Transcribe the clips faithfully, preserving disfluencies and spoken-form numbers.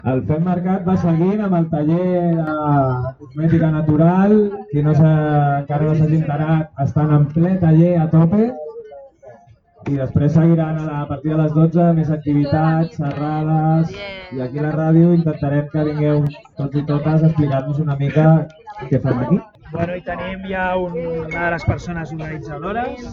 El Fem Mercat va seguint amb el taller de cosmètica natural. Qui no encara no s'hagi enterat, estan en ple taller a tope. I després seguiran a partir de les dotze més activitats, xerrades, i aquí a la ràdio intentarem que vingueu tots i totes a explicar-nos una mica què fem aquí. Bueno, i tenim ja un, una de les persones organitzadores.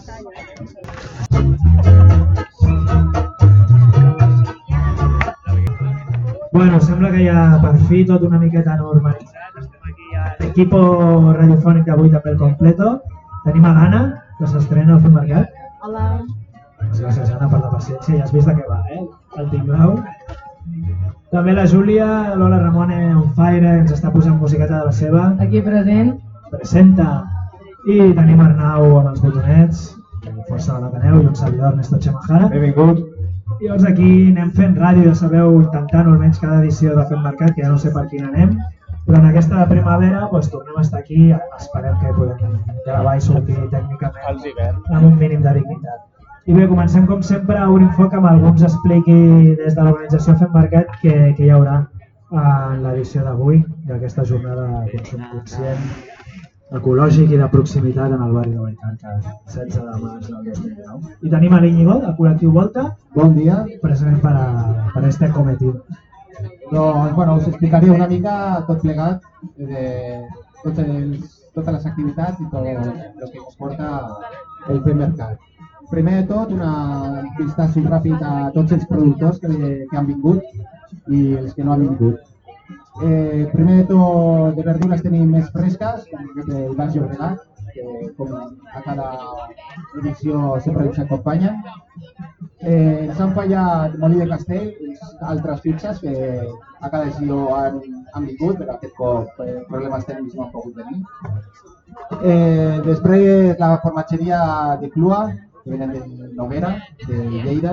Bueno, sembla que ja per fi tot una miqueta normalitzat. Estem aquí a l'equipo radiofònic d'avui també al completo. Tenim a l'Anna, que s'estrena al Fem Mercat. Hola. Gràcies, Anna, per la paciència. Ja has vist de què va, eh? El Timblau. També la Júlia, l'Ola Ramon on fire, ens està posant musiqueta de la seva. Aquí present. Presenta. I tenim Arnau amb els botonets, força de l'Ateneu, i un servidor, Ernesto Chemajara. Benvingut. I llavors aquí anem fent ràdio, ja sabeu, intentant almenys cada edició de Fem Mercat, que ja no sé per quin anem, però en aquesta primavera doncs, tornem a estar aquí, esperem que podem gravar i sortir tècnicament amb un mínim de dignitat. I bé, comencem com sempre a obrir foc amb alguns expliqui des de l'organització Fem Mercat que, que hi haurà en l'edició d'avui, d'aquesta jornada de consum conscient, ecològic i de proximitat en el barri de Vallcarca, setze de març del dos mil dinou. I tenim a l'Iñigo, del col·lectiu Volta. Bon dia. Present per, a, per este cometido. Doncs, bueno, us explicaré una mica tot plegat de tots els, totes les activitats i tot el que comporta el Fem Mercat. Primer de tot, una vistazo ràpid a tots els productors que, que han vingut i els que no han vingut. Eh, primer de tot, de verdures tenim més fresques, com el Baix Llobregat, que com a cada edició sempre ens acompanya. Eh, ens han fallat Molí de Castell i altres fitxes que a cada edició han, han vingut, però aquest cop eh, problemes tècnics no han pogut venir. Eh, després la formatgeria de Clua, que venen de Noguera, de Lleida.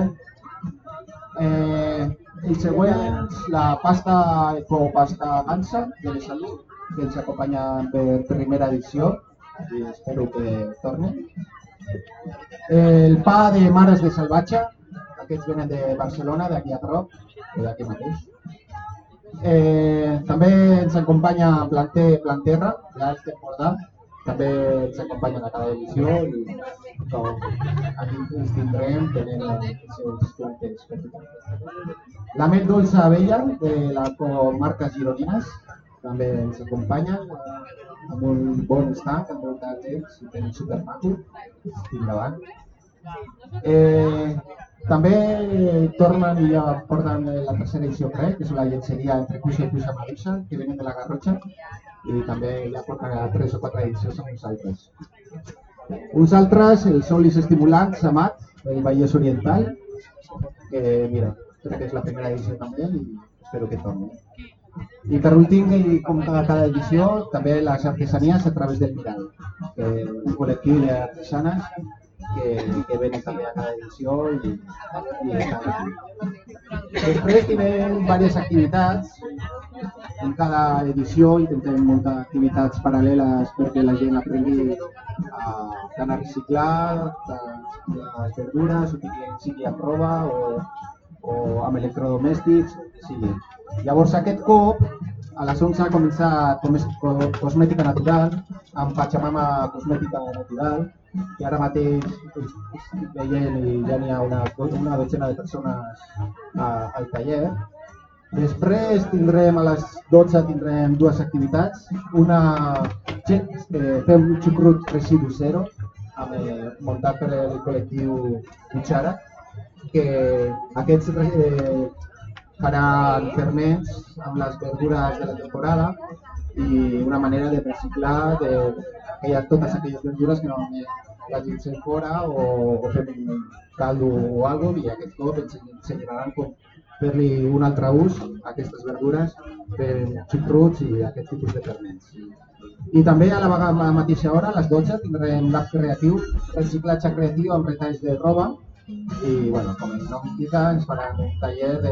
Eh, els següents, la pasta Ecopasta Gansa de la Salut, que ens acompanya per primera edició i espero que torni. El pa de Mares de Salvatge, aquests venen de Barcelona, d'aquí a prop, o d'aquí mateix. Eh, també ens acompanya Planter, Planterra, l'Alt Tempordà, també ens acompanyen a cada edició i com aquí ens tindrem tenint els seus planters. La Met Dolça Abella de la comarca Gironines també ens acompanya amb un bon stand, amb molta gent, i tenim supermaco, estic davant. Eh, també tornen i ja porten la tercera edició, crec, que és la llenceria entre Cuixa i Cuixa Maruixa, que venen de la Garrotxa, i també ja porten tres o quatre edicions amb uns altres. Uns altres, el Solis Estimulants, Amat, del Vallès Oriental, que mira, crec que és la primera edició també i espero que torni. I per últim, i com cada, cada edició, també les artesanies a través del Miral, que un col·lectiu d'artesanes que, que venen també a cada edició i, i estan aquí. Després tenim diverses activitats. En cada edició intentem muntar activitats paral·leles perquè la gent aprengui a, tant a reciclar, tant les verdures, o que sigui a prova o, o amb electrodomèstics, o que sigui. Llavors aquest cop, a les onze ha començat cosmètica natural, amb Pachamama cosmètica natural, i ara mateix estic veient i ja n'hi ha una, una dotzena de persones a, al taller. Després tindrem a les dotze tindrem dues activitats, una que fem un xucrut residu zero, amb, eh, muntat per el col·lectiu Cuchara, que aquests eh, faran ferments amb les verdures de la temporada i una manera de reciclar de, que hi ha totes aquelles verdures que normalment la gent se'n fora o, o fem un caldo o alguna cosa, i aquest cop ens ensenyaran com fer-li un altre ús a aquestes verdures per xucruts i aquest tipus de ferments. I també a la mateixa hora, a les dotze, tindrem l'art creatiu, reciclatge creatiu amb retalls de roba i, bueno, com el nom indica, ens faran un taller de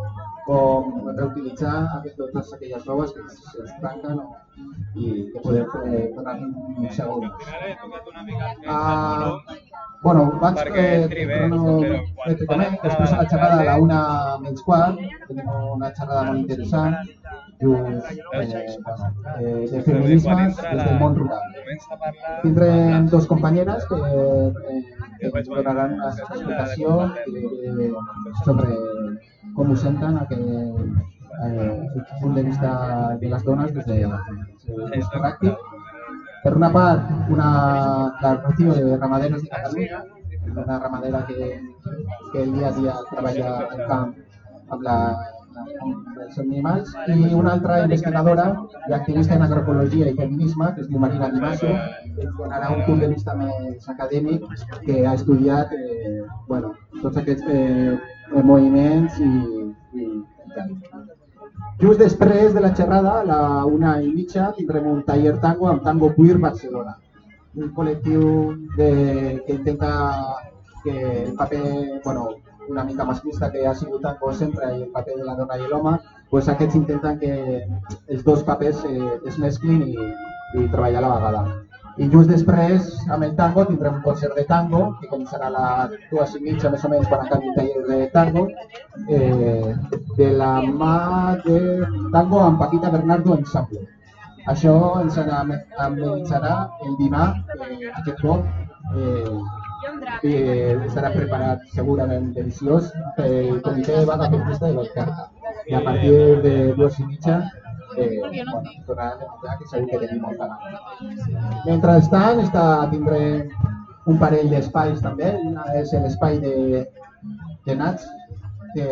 com reutilitzar totes aquelles robes que se'ns trenquen i que podem donar un segon. Uh, Bueno, vaig cronometricament, després a la xerrada a la una menys quart, tenim una xerrada molt interessant, just eh, bueno, eh, de feminismes des del món rural. Tindrem dos companyeres que, eh, que ens donaran una explicació eh, sobre com ho senten aquest eh, punt de vista de les dones des del vist pràctic. Per una part, una, la Rocío de Ramaderes de Catalunya, una ramadera que, que el dia a dia treballa al camp amb, la, amb els animals, i una altra investigadora i activista en agroecologia i feminisme, que es diu Marina Dimaso, que ens donarà un punt de vista més acadèmic, que ha estudiat eh, bueno, tots aquests eh, moviments i, i, i tal. Just després de la xerrada, a la una i mitja, tindrem un taller tango amb Tango Queer Barcelona, un col·lectiu de, que intenta que el paper, bueno, una mica masclista que ha sigut tango sempre, i el paper de la dona i l'home, pues aquests intenten que els dos papers eh, es mesclin i, i treballar a la vegada. I just després, amb el tango, tindrem un concert de tango, que començarà a les dues i mitja, més o menys, quan acabi el taller de tango, eh, de la mà de Tango amb Paquita Bernardo Ensemble. Això ens amenitzarà el dinar, eh, aquest cop, eh, i estarà preparat segurament deliciós pel comitè de vaga feminista de Vallcarca. I a partir de dues i mitja, Eh, bueno, tornaran a menjar, que segur que tenim molta gana. Mentrestant, està, tindrem un parell d'espais també. Una és l'espai de, de Nats, que,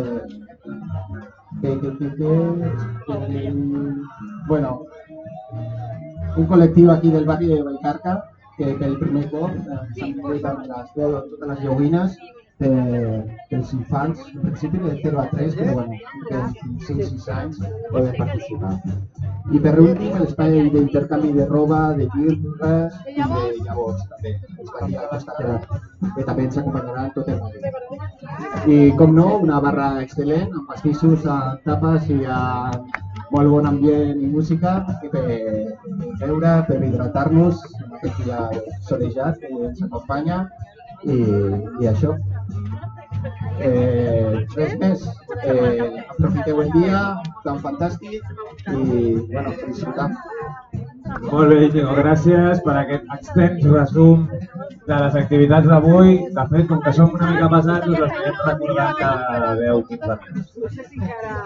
que, que, que, que, que, bueno, un col·lectiu aquí del barri de Vallcarca, que pel primer cop s'han mogut amb les, totes les joguines dels infants, en principi de zero a tres, però bueno, que fins cinc sis anys poden participar. I per últim, l'espai d'intercanvi de roba, de llibres i de llavors, també, estaria al costat de que també ens acompanyarà tot el matí. I, com no, una barra excel·lent, amb pastissos, amb tapes i amb molt bon ambient i música per beure, per hidratar-nos en aquest dia solejat que ens acompanya. I, i això. Eh, res més. Eh, aprofiteu el dia, tan fantàstic i, bueno, felicitar. Molt bé, Íñigo, gràcies per aquest extens resum de les activitats d'avui. De fet, com que som una mica pesats, us les anirem recordant cada deu o quinze minuts. No sé si encara...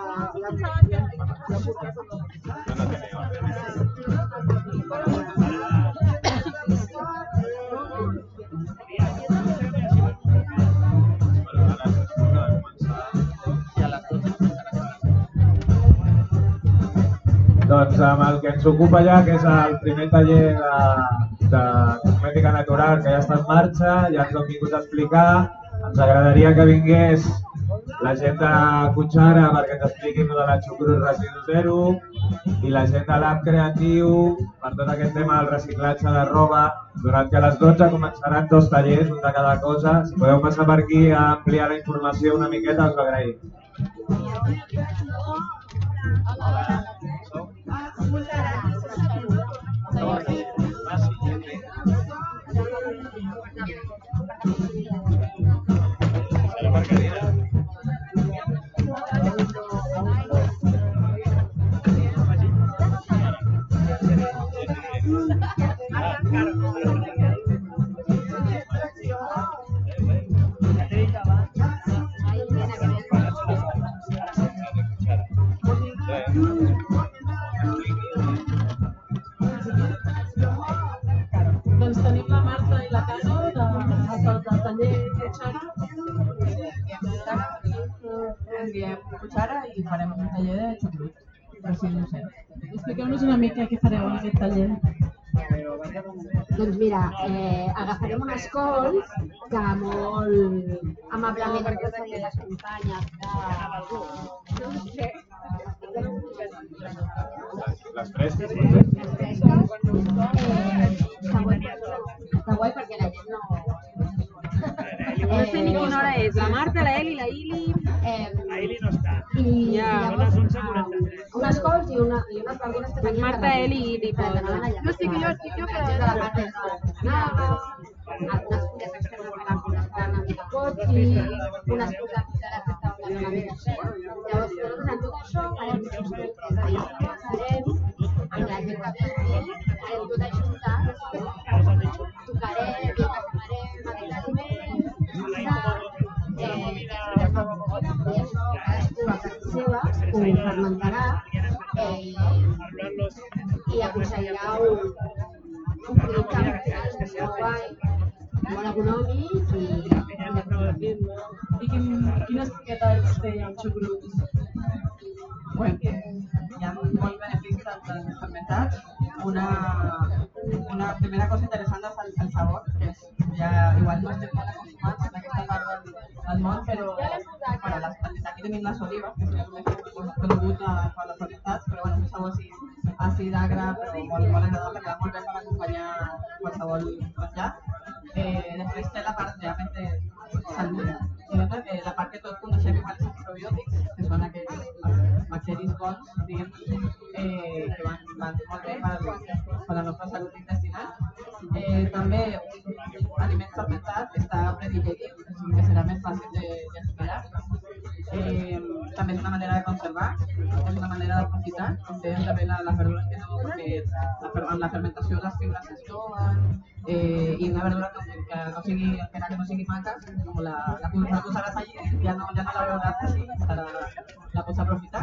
Doncs amb el que ens ocupa ja, que és el primer taller de, de cosmètica natural que ja està en marxa, ja ens ho hem vingut a explicar. Ens agradaria que vingués la gent de Cuchara perquè ens expliquin de la Xucrut Residu Zero i la gent de l'App Creatiu per tot aquest tema del reciclatge de roba. Durant que a les dotze començaran dos tallers, un de cada cosa. Si podeu passar per aquí a ampliar la informació una miqueta, us ho agraïm. Doncs tenim la Marta i la Cano del taller Cuchara. Diem Cuchara i farem un taller de xucrut. Expliqueu-nos una mica què fareu en aquest taller. Doncs mira, eh, agafarem unes cols que molt amablement ens oferien les companyes de... no sé, les fresques? les fresques. Eh, està guai, està guai perquè la gent no... No sé ni quina hora és. La Marta, la Eli, la Ili... La Ili no està. I llavors, unes cols i, una, i unes verdures que tenim... Marta, Eli i Ili. No estic jo, estic jo, però... La gent de la part de... Algunes fulles externes així unes posades que estaven una mica així. Llavors, nosaltres en tot això farem un xucrut, és a dir, farem amb la gent que vingui, farem tot ajuntat, tocarem, i agafarem aquest aliment, eh, i això cadascú a casa seva ho fermentarà i aconseguirà un, un producte molt guai, molt econòmic i I quin, quines propietats té el xucrut? Bueno, hi ha molts beneficis dels fermentats. Una, una primera cosa interessant és el, el sabor, que és, ja, igual no estem molt acostumats en aquesta part del, del món, però bueno, les, aquí tenim les olives, que és més conegut per les fermentats, però bueno, un sabor així àcid, agre, però molt, molt agradable, que va molt bé per acompanyar qualsevol menjar. Eh, després té la part realment de salut, eh, la part que tots coneixem igual és els probiòtics, que són aquells bacteris bons, diguem, eh, que van, van molt bé per, per la nostra salut intestinal. Eh, també un aliment fermentat està predigerit, que serà més fàcil d'asimilar. Eh, també és una manera de conservar, és una manera d'aprofitar, com deien també la, les verdures que no, que la, amb la fermentació les fibres es troben, eh, i una verdura que, que no sigui, encara que no sigui maca, com la, la, la posaràs allí, ja no, ja no la veuràs així, la, la pots aprofitar.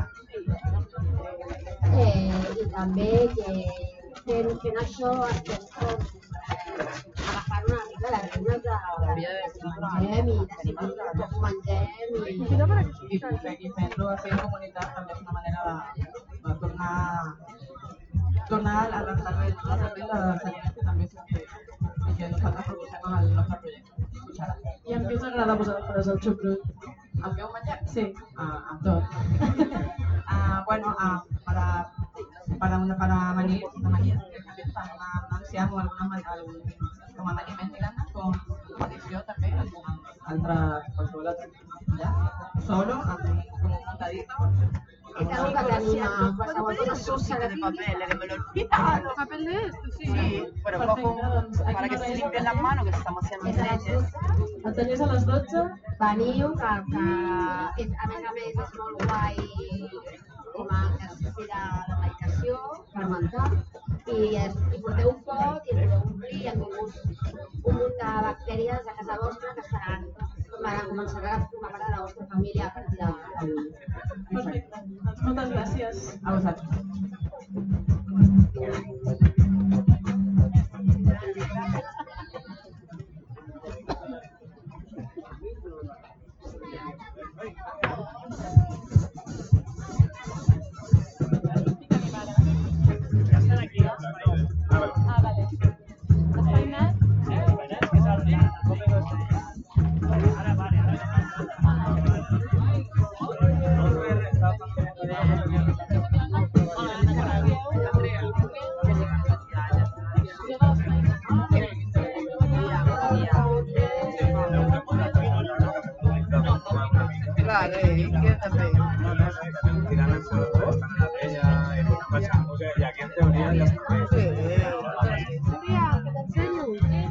Eh, I també que fent, fent això estem com agafant una mica les regnes de mengem i decidim com mengem i... I, i fent-lo així en comunitat també és una manera de, de tornar, tornar a la servei dels aliments que també són que, que nosaltres proposem amb el nostre projecte. I amb què us agrada vosaltres el xucrut? El meu menjar? Sí. Ah, amb tot. ah, bueno, ah, para, para, una, para amanir, amanir, para una, una ancià o alguna manera, algun, com a amaniment, diguem-ne, com addició també, altra, qualsevol altra menjar, solo, amb, com un montadito. És algo que tenim a qualsevol cosa sucia de papel, que me lo olvidaron. ¿Papel de esto? Sí. Sí, pero cojo para que se limpien las manos, que estamos haciendo leyes. El taller és a les dotze? Veniu, que, que és, a més a més és molt guai com a exercici de, de meditació, fermentar, i, es, i porteu un pot i el podeu omplir i han tingut un munt de bactèries a casa vostra que estaran, començaran a formar part de la vostra família a partir d'avui. Perfecte. Doncs moltes gràcies. A vosaltres. Ah, vale. Has feinat? Vale, que també. Tirant el seu estan a la vella i passant música i aquí en teoria ja està bé. Sí, Maria, que t'ensenyo.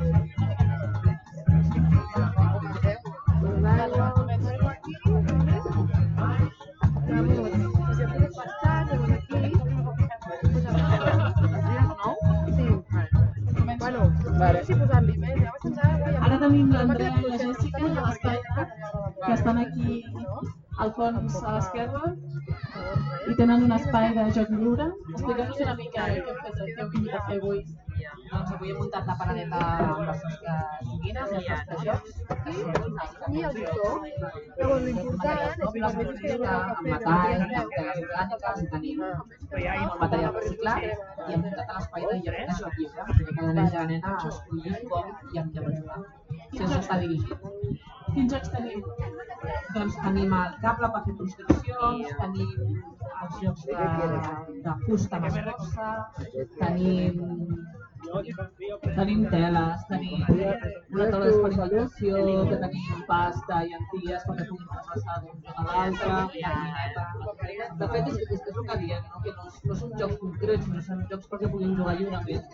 Ara tenim l'Andrea i la Jessica a l'espai que estan aquí al fons a l'esquerra i tenen un espai de joc lliure. Expliqueu-nos una mica què heu fet, què heu vingut a fer avui. Doncs avui he muntat la paradeta amb les nostres joguines i els nostres jocs. I el tutor, llavors l'important és que els mesos que hi ha amb metall, amb teles orgàniques, i tenim molt material reciclat i hem muntat a l'espai de joc de joc lliure, perquè cada nen i cada nena escollir com i amb què vol jugar. Sense estar dirigit. Quins jocs teniu? Doncs tenim el cable per fer construccions, tenim els jocs de, de fusta amb escorça, tenim Tenim teles, tenim una taula d'experimentació, que tenim pasta i llenties perquè puguin passar d'un joc a l'altre, maquineta. De fet, és, és, és el que diem, no? Que no, no són jocs concrets, no són jocs perquè puguin jugar lliurement.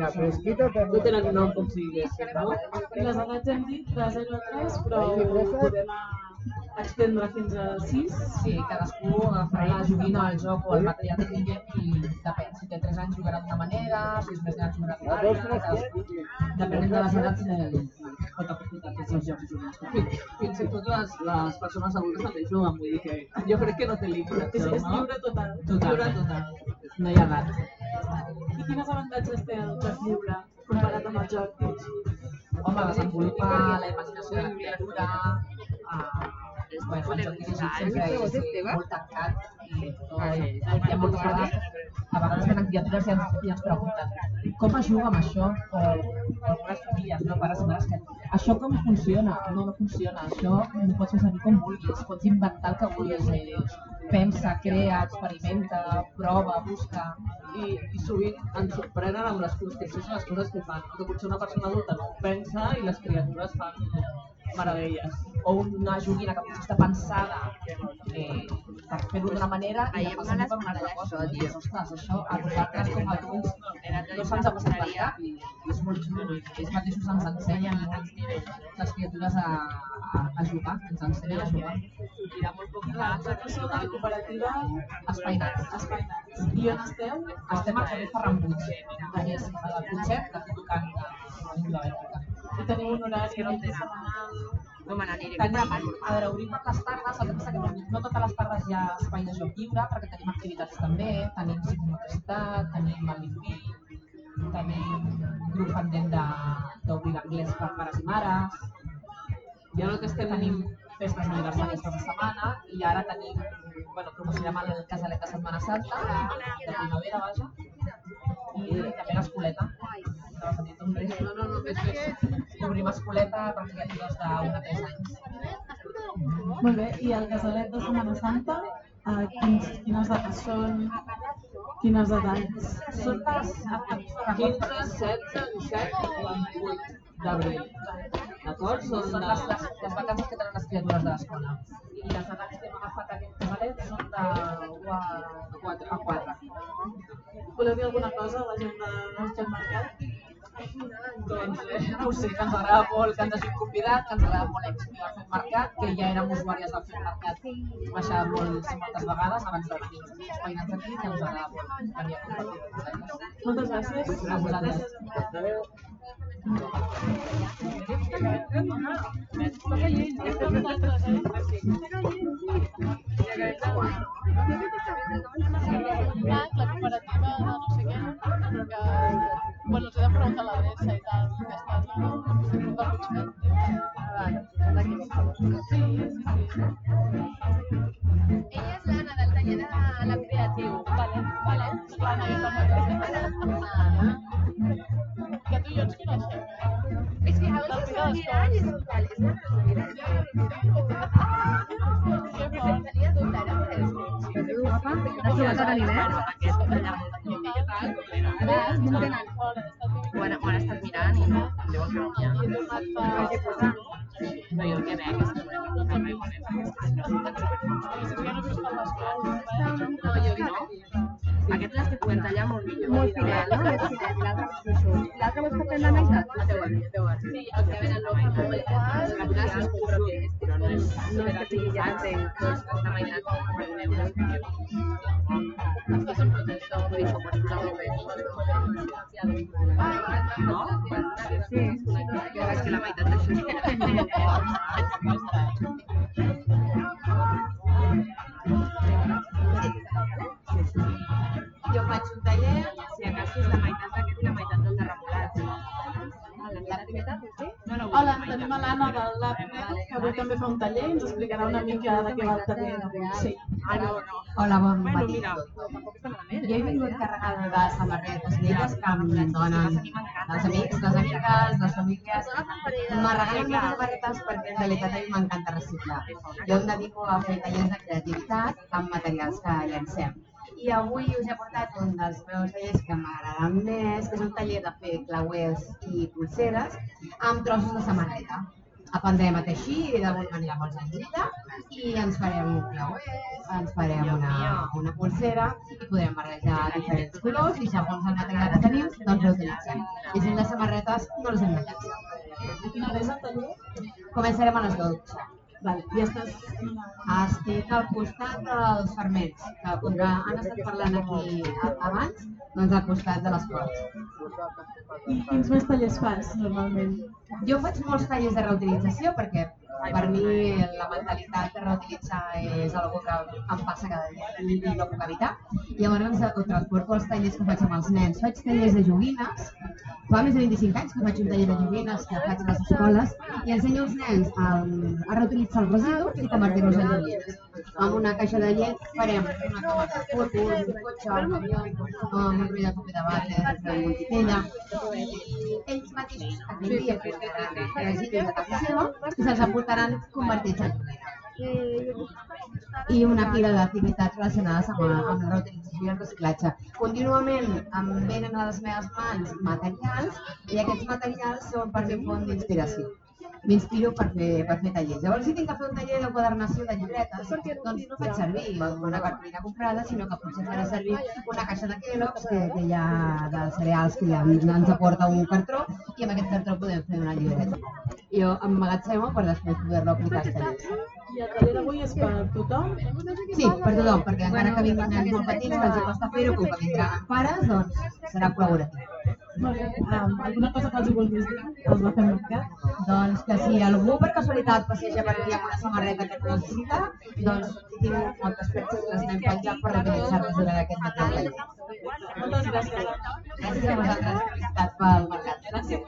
No tenen nom com si diguéssim, no? I les edats hem dit de zero a tres, però podem extendre fins a sis. Sí, cadascú farà la joguina al joc o el material que tinguem i depèn. Si té tres anys jugarà d'una manera, si és més gran jugarà d'una altra, cadascú. Depenent de les edats pot aprofitar aquests els jocs i joguines. Fins i tot les, les persones adultes també juguen, vull dir que jo crec que no té límit. És, és lliure total. Total. Lliure total. No hi ha edat. I quins avantatges té el joc lliure comparat amb el joc dirigit? Home, desenvolupar la imaginació de la criatura, uh, bueno, el joc dirigit sempre és molt tancat i tot, hi ha moltes vegades, a vegades tenen criatures i ens, i ens pregunten com es juga amb això, o, o algunes famílies, no, pares i mares, que això com funciona? No, no funciona, això ho pots fer servir com vulguis, pots inventar el que vulguis, eh? Pensa, crea, experimenta, prova, busca. I, i sovint ens sorprenen amb les construccions i les coses que fan, que potser una persona adulta no pensa i les criatures fan meravelles. O una joguina que potser està pensada eh, per fer-ho d'una manera i la passem per una altra cosa. I dius, ostres, això a nosaltres com a adults no se'ns ha passat per cap i és molt xulo. Ells mateixos ens ensenyen les criatures a, a, a jugar, ens ensenyen a jugar. Hi ha molt poc clar. Vosaltres sou de la cooperativa Espainats. Espainats. I on esteu? Estem al carrer Ferran Puig, diguéssim, a la Puigset, de fet tocant de biblioteca. I teniu un horari setmanal? No me n'aniré. Tenim, a veure, obrim per les tardes, el que passa que no, no totes les tardes hi ha espai de joc lliure, perquè tenim activitats també, tenim psicomotricitat, tenim el Limpi, tenim grup pendent d'obrir l'anglès per pares i mares, i ara el que estem tenim festes aniversàries per la setmana, i ara tenim, bueno, promocionem el Casalet de Setmana Santa, de primavera, vaja, i també l'escoleta. No, no, no, és que obrim escoleta per criatures d'un a tres anys. Molt bé, i el Casalet de Setmana Santa, eh, quins, quines dates són? Quines edats? Són les quinze, setze, disset i divuit d'abril. D'acord? Són Són les, les, les vacances que tenen les criatures de l'escola. I les edats que hem agafat aquest casalet són de u a quatre. Voleu dir alguna cosa a la gent del Joc Mercat? Doncs no ho sé, que ens agrada molt que ens hagin convidat, que ens agrada molt l'èxit del Fet Mercat, que ja érem usuàries del Fet Mercat baixar molts, moltes vegades abans de venir els Espainats aquí, que ens agrada molt venir a compartir amb vosaltres. Moltes gràcies. A vosaltres. La cooperativa de no sé què, que, bueno, us he de preguntar l'adreça i tal, que està per Puigmet. Sí, sí, sí. Ella és l'Anna del taller de la creatiu. Vale, vale. L'Anna i la que tu i jo ens coneixem. És que a vegades es miran i és un tal, és una resumida. Que fort. Tenia dubte, era per això. Has trobat a l'Anivet? Ho han, ho han estat mirant i no deuen que no n'hi ha. I he tornat fa... No, jo el que veig és que no hi ha res molt I si no veus per les coses, No, jo no. Aquests les que puguem tallar molt millor. Molt finet, no? Molt finet, l'altre és fluixut. L'altre vols que fem la meitat? A teu art, a teu art. Sí, el que venen l'ofa molt igual, la classe és cucut, però no és... No és que sigui ja entenc. No és la meitat per un euro. Estàs en protecció, per això, per posar molt bé. No? Sí. Jo veig que la meitat d'això Jo faig un taller, si a casa és la meitat d'aquest i la meitat del de remolats. Hola, tenim a l'Anna del Lab, que avui també fa un taller i ens explicarà una mica de què va el taller d'avui. Sí. Hola, bon matí. Jo he vingut carregada de samarretes negres que em donen els amics, les amigues, les famílies. Me regalen unes samarretes perquè en realitat a mi m'encanta reciclar. Jo em dedico a fer tallers de creativitat amb materials que llancem. I avui us he portat un dels meus tallers que m'agraden més, que és un taller de fer clauers i pulseres amb trossos de samarreta. Aprendrem a teixir d'alguna manera molt senzilla i ens farem un clauer, ens farem una pulsera i podrem barrejar diferents colors i segons el material que tenim, doncs l'utilitzem. I si les samarretes no les hem de llançar. A quina hora és el taller? Començarem a les dotze. I estàs... Estic al costat dels ferments, que com que han estat parlant aquí abans, doncs al costat de les portes. I quins més tallers fas, normalment? Jo faig molts tallers de reutilització perquè per mi la mentalitat de reutilitzar és una que em passa cada dia i no puc evitar. Llavors ho transporto als tallers que faig amb els nens. Faig tallers de joguines. Fa més de vint-i-cinc anys que faig un taller de joguines que faig a les escoles i ensenyo als nens a reutilitzar els residus i convertir-los en joguines. Amb una caixa de llet farem una cama de fotos, un cotxe, un camió, un rotlle de paper de vàter, una multitella. Ells mateixos aquell dia portaran residus de casa seva i se'ls aportaran convertits en joguines. I una pila d'activitats relacionades amb la reutilització i el reciclatge. Contínuament em venen a les meves mans materials i aquests materials són per mi font d'inspiració. M'inspiro per fer tallers. Llavors, si tinc que fer un taller d'enquadernació de llibretes, doncs no faig servir una cartolina comprada, sinó que potser faré servir una caixa de Kellogg's que hi ha de cereals que ens aporta un cartró i amb aquest cartró podem fer una llibreta. Jo emmagatzemo per després poder-lo aplicar als tallers. I el taller d'avui és per tothom? Sí, per tothom, perquè encara que vinguin nens molt petits que els costa fer-ho, com que vindran pares, doncs serà col·laboratiu. Molt bé. Alguna cosa que els vulguis dir als de Fem Mercat? Doncs que si algú per casualitat passeja per aquí amb una samarreta que no necessita, doncs tinc moltes peces que les anem penjant per reutilitzar-les durant aquest matí al taller. Moltes gràcies. Gràcies a vosaltres per estar pel mercat. Gràcies.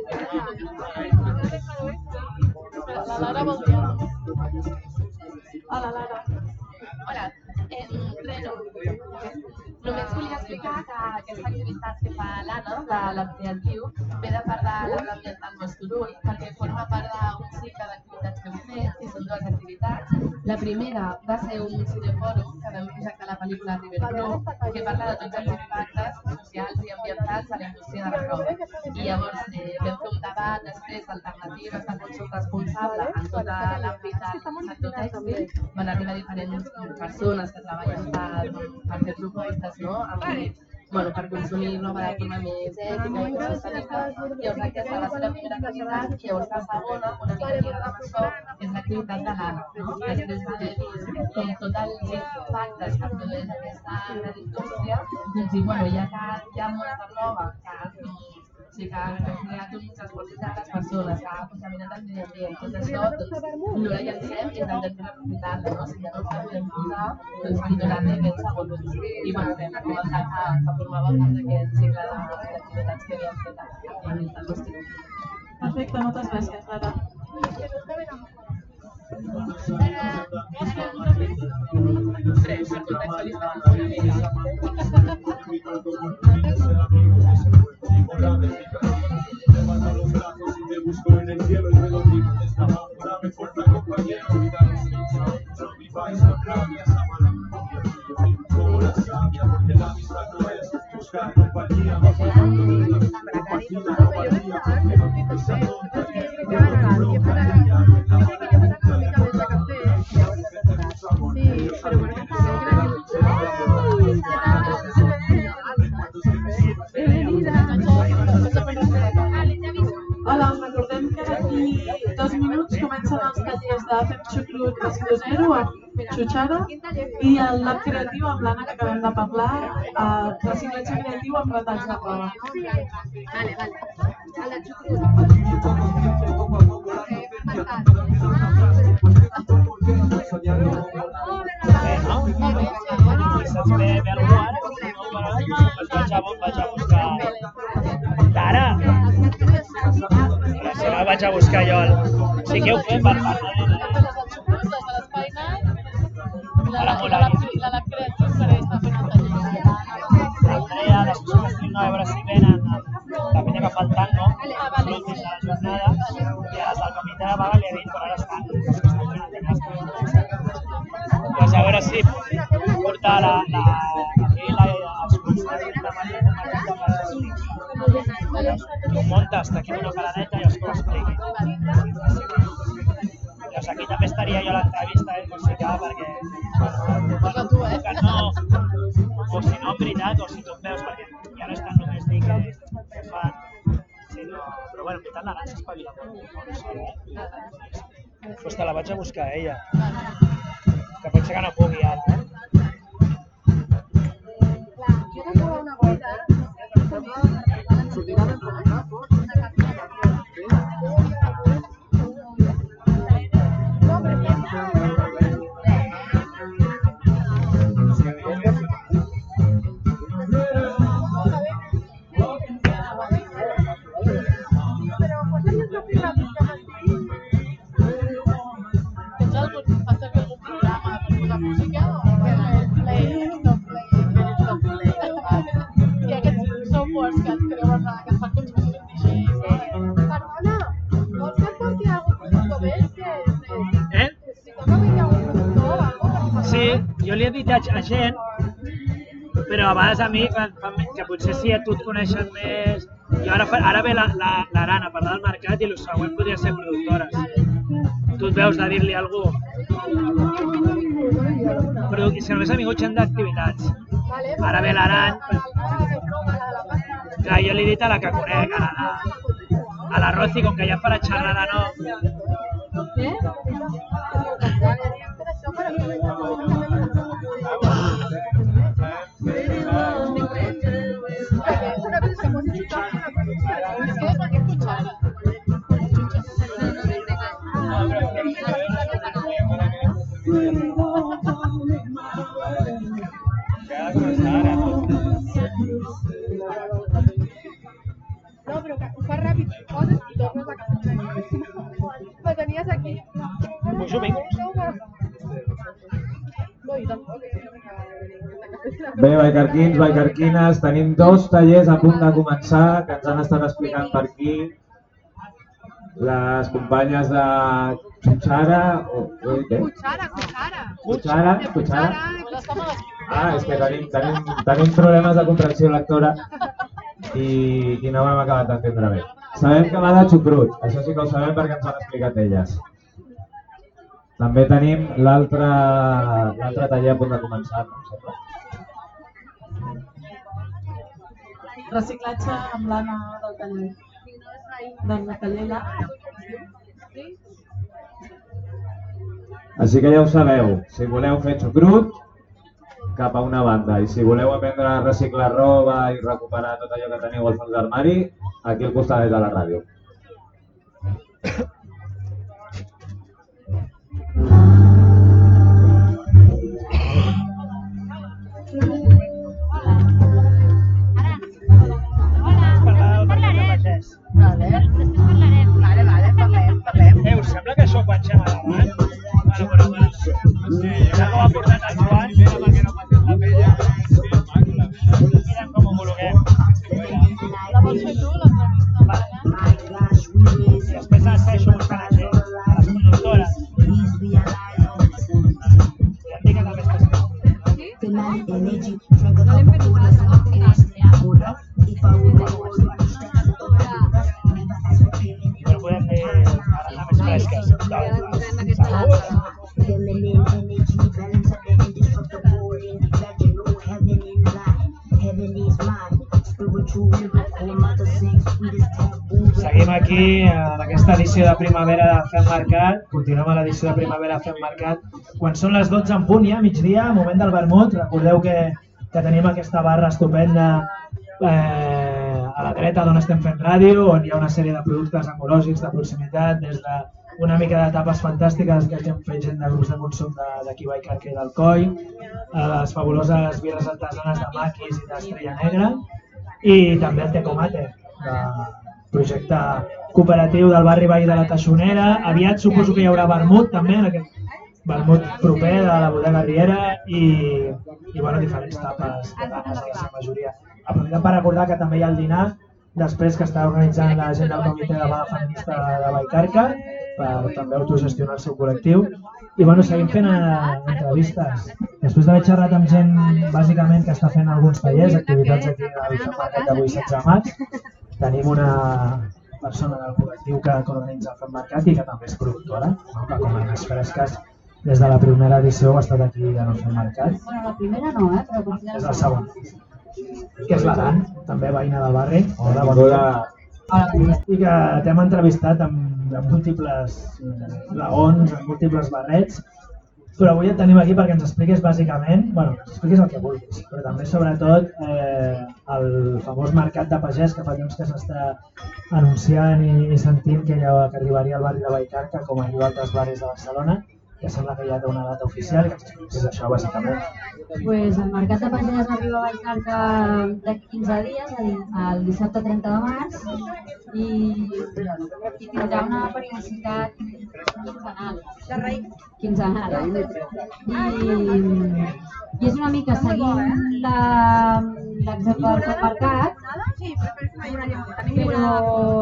La Lara vol dir alguna cosa. Hola, Lara. Hola. Res, només volia explicar que aquesta activitat que fa l'Anna, de l'Ampliatiu, ve de part de l'Aula Ambiental Mosturull, perquè forma part d'un cicle d'activitats que hem fet, i són dues activitats. La primera va ser un cinefòrum que vam projectar la pel·lícula River Pro, que parla de tots els impactes socials i ambientals de la indústria de la roba. I llavors vam fer un debat després d'alternatives de consum responsable en tot l'àmbit del sector tèxtil. Van arribar diferents persones que treballen per fer propostes per consumir roba de forma més ètica i més sostenible. Llavors aquesta va ser la primera activitat i llavors la segona, una mica lligada amb això, és l'activitat de l'Anna. Després d'haver vist com tots els impactes que produeix aquesta gran indústria, doncs dir, bueno, ja que hi ha molta roba que sí que ha creat un transport de les persones, que ha contaminat el medi ambient, tot això, doncs no la llancem i intentem aprofitar-la, no? Si ja no ho podem posar, doncs millorar-ne aquest segon ús. I bueno, vam comentar que formava part d'aquest cicle d'activitats que havíem fet a l'Institut. Perfecte, moltes gràcies, Lara. Tres, per contextualitzar una mica. Levanto los brazos y te busco en el cielo y me lo digo desde abajo. Dame fuerza, compañero, y dale silencio. No viváis la rabia, esa mala memoria. Yo vivo como la sabia, porque la amistad no es buscar compañía. Bajo el fondo de la vida compartida, la valía. Esa tontería, yo no quiero cambiar. Sí, pero bueno, Hola, us recordem que d'aquí dos minuts comencen els tallers de Fem Xucrut dos zero amb Xuxara i el Lab Creatiu amb l'Anna que acabem de parlar, el reciclatge creatiu amb retalls de roba. Vale, vale. El de Xucrut. Se'ns ve bé algú ara? Doncs vaig a buscar... Ara! Si no, vaig a buscar jo el... Sí que ho fem per part de... Ara mola. La Lab Creatiu que està fent el taller. Andrea, després estic a veure si venen la penya que fa el tango, l'últim de la jornada, i ara el comitè de vaga li he dit, però ara estan els que estan fent el taller. Doncs a veure si portar la munta hasta aquí una paradeta i els que ho expliqui. Llavors aquí també estaria jo a l'entrevista, eh, musical, perquè que no, o si no, en veritat, o si tu em veus, perquè ja no és tant només dir que, que fan, sinó... Però bueno, en veritat l'Arantxa espavila molt, molt sola, eh? Pues te la vaig a buscar a ella, que pot ser que no pugui ara, eh? Jo no trobo una cosa. Jo li he dit a gent, però a vegades a mi, que potser sí a tu et coneixen més... Jo ara, ara ve l'Aran a parlar del mercat i el següent podria ser productores. Tu et veus de dir-li a algú? Però si només ha vingut gent d'activitats. Ara ve l'Aran... Clar, jo li he dit a la que conec, a la, a la Roci, com que ja farà xerrada, no? No, però que ho fas ràpid, poses i tornes a casa. Però tenies aquí. Uns domingos. No, i tampoc. Bé, Vallcarquins, Vallcarquines, tenim dos tallers a punt de començar que ens han estat explicant per aquí les companyes de Cuchara... Cuchara, Cuchara. Cuchara, Cuchara. Ah, és que tenim, tenim, tenim problemes de comprensió lectora i, i no ho hem acabat d'entendre bé. Sabem que va de xucrut, això sí que ho sabem perquè ens han explicat elles. També tenim l'altre taller a punt de començar, no? Reciclatge amb l'Anna del taller. Del taller l'A. Així que ja ho sabeu, si voleu fer xucrut, cap a una banda, i si voleu aprendre a reciclar roba i recuperar tot allò que teniu al fons d'armari, aquí al costat de la ràdio. Eh, us sembla que això ho pengem a davant? Bueno, però bueno, ja com ha portat el Joan, mira perquè no passi la pella. Mirem com ho homologuem. La vols fer tu, l'entrevista? I després les feixo buscant a gent, a les conductores. I em dic que també estàs fent. No l'hem fet una segona. Però podem fer ara més fresques. Seguim aquí en aquesta edició de primavera de Fem Mercat. Continuem a l'edició de primavera de Fem Mercat. Quan són les dotze en punt, ja, migdia, moment del vermut. Recordeu que, que tenim aquesta barra estupenda eh, a la dreta d'on estem fent ràdio, on hi ha una sèrie de productes ecològics de proximitat, des d'una mica de tapes fantàstiques que hem fet gent de grups de consum d'aquí Vallcarca i d'Alcoi, les fabuloses birres artesanes de Maquis i d'Estrella Negra, i també el Tecomate, de projecte cooperatiu del barri veí de la Taixonera. Aviat suposo que hi haurà vermut també, en aquest vermut proper de la bodega Riera, i, i bueno, diferents tapes veganes de la seva majoria. Aprofitem per recordar que també hi ha el dinar, després que està organitzant la gent del comitè de vaga feminista de Vallcarca, per també autogestionar el seu col·lectiu. I bueno, seguim fent entrevistes. Després d'haver xerrat amb gent bàsicament que està fent alguns tallers, activitats aquí al Fem Mercat d'avui setze de maig, tenim una persona del col·lectiu que organitza el Fem Mercat i que també és productora, no? Que com a més fresques des de la primera edició ha estat aquí en el Fem Mercat. Bueno, la primera no, eh? Però considera És el segon. Que és l'Aran, també veïna del barri. Hola, bon dia. Hola, I que t'hem entrevistat amb, amb múltiples laons, amb múltiples barrets, però avui et tenim aquí perquè ens expliquis bàsicament, bueno, ens expliquis el que vulguis, però també sobretot eh, el famós mercat de pagès que fa temps que s'està anunciant i, i sentint que, ja, que arribaria al barri de Vallcarca com arriba a altres barris de Barcelona, que sembla que ja té una data oficial i que ens expliquis això bàsicament. Pues el mercat de pagès arriba a Vallcarca d'aquí quinze dies, el dissabte trenta de març, i, i tindrà una periodicitat quinzenal. quinzenal. I, I és una mica seguint l'exemple del Fem Mercat, però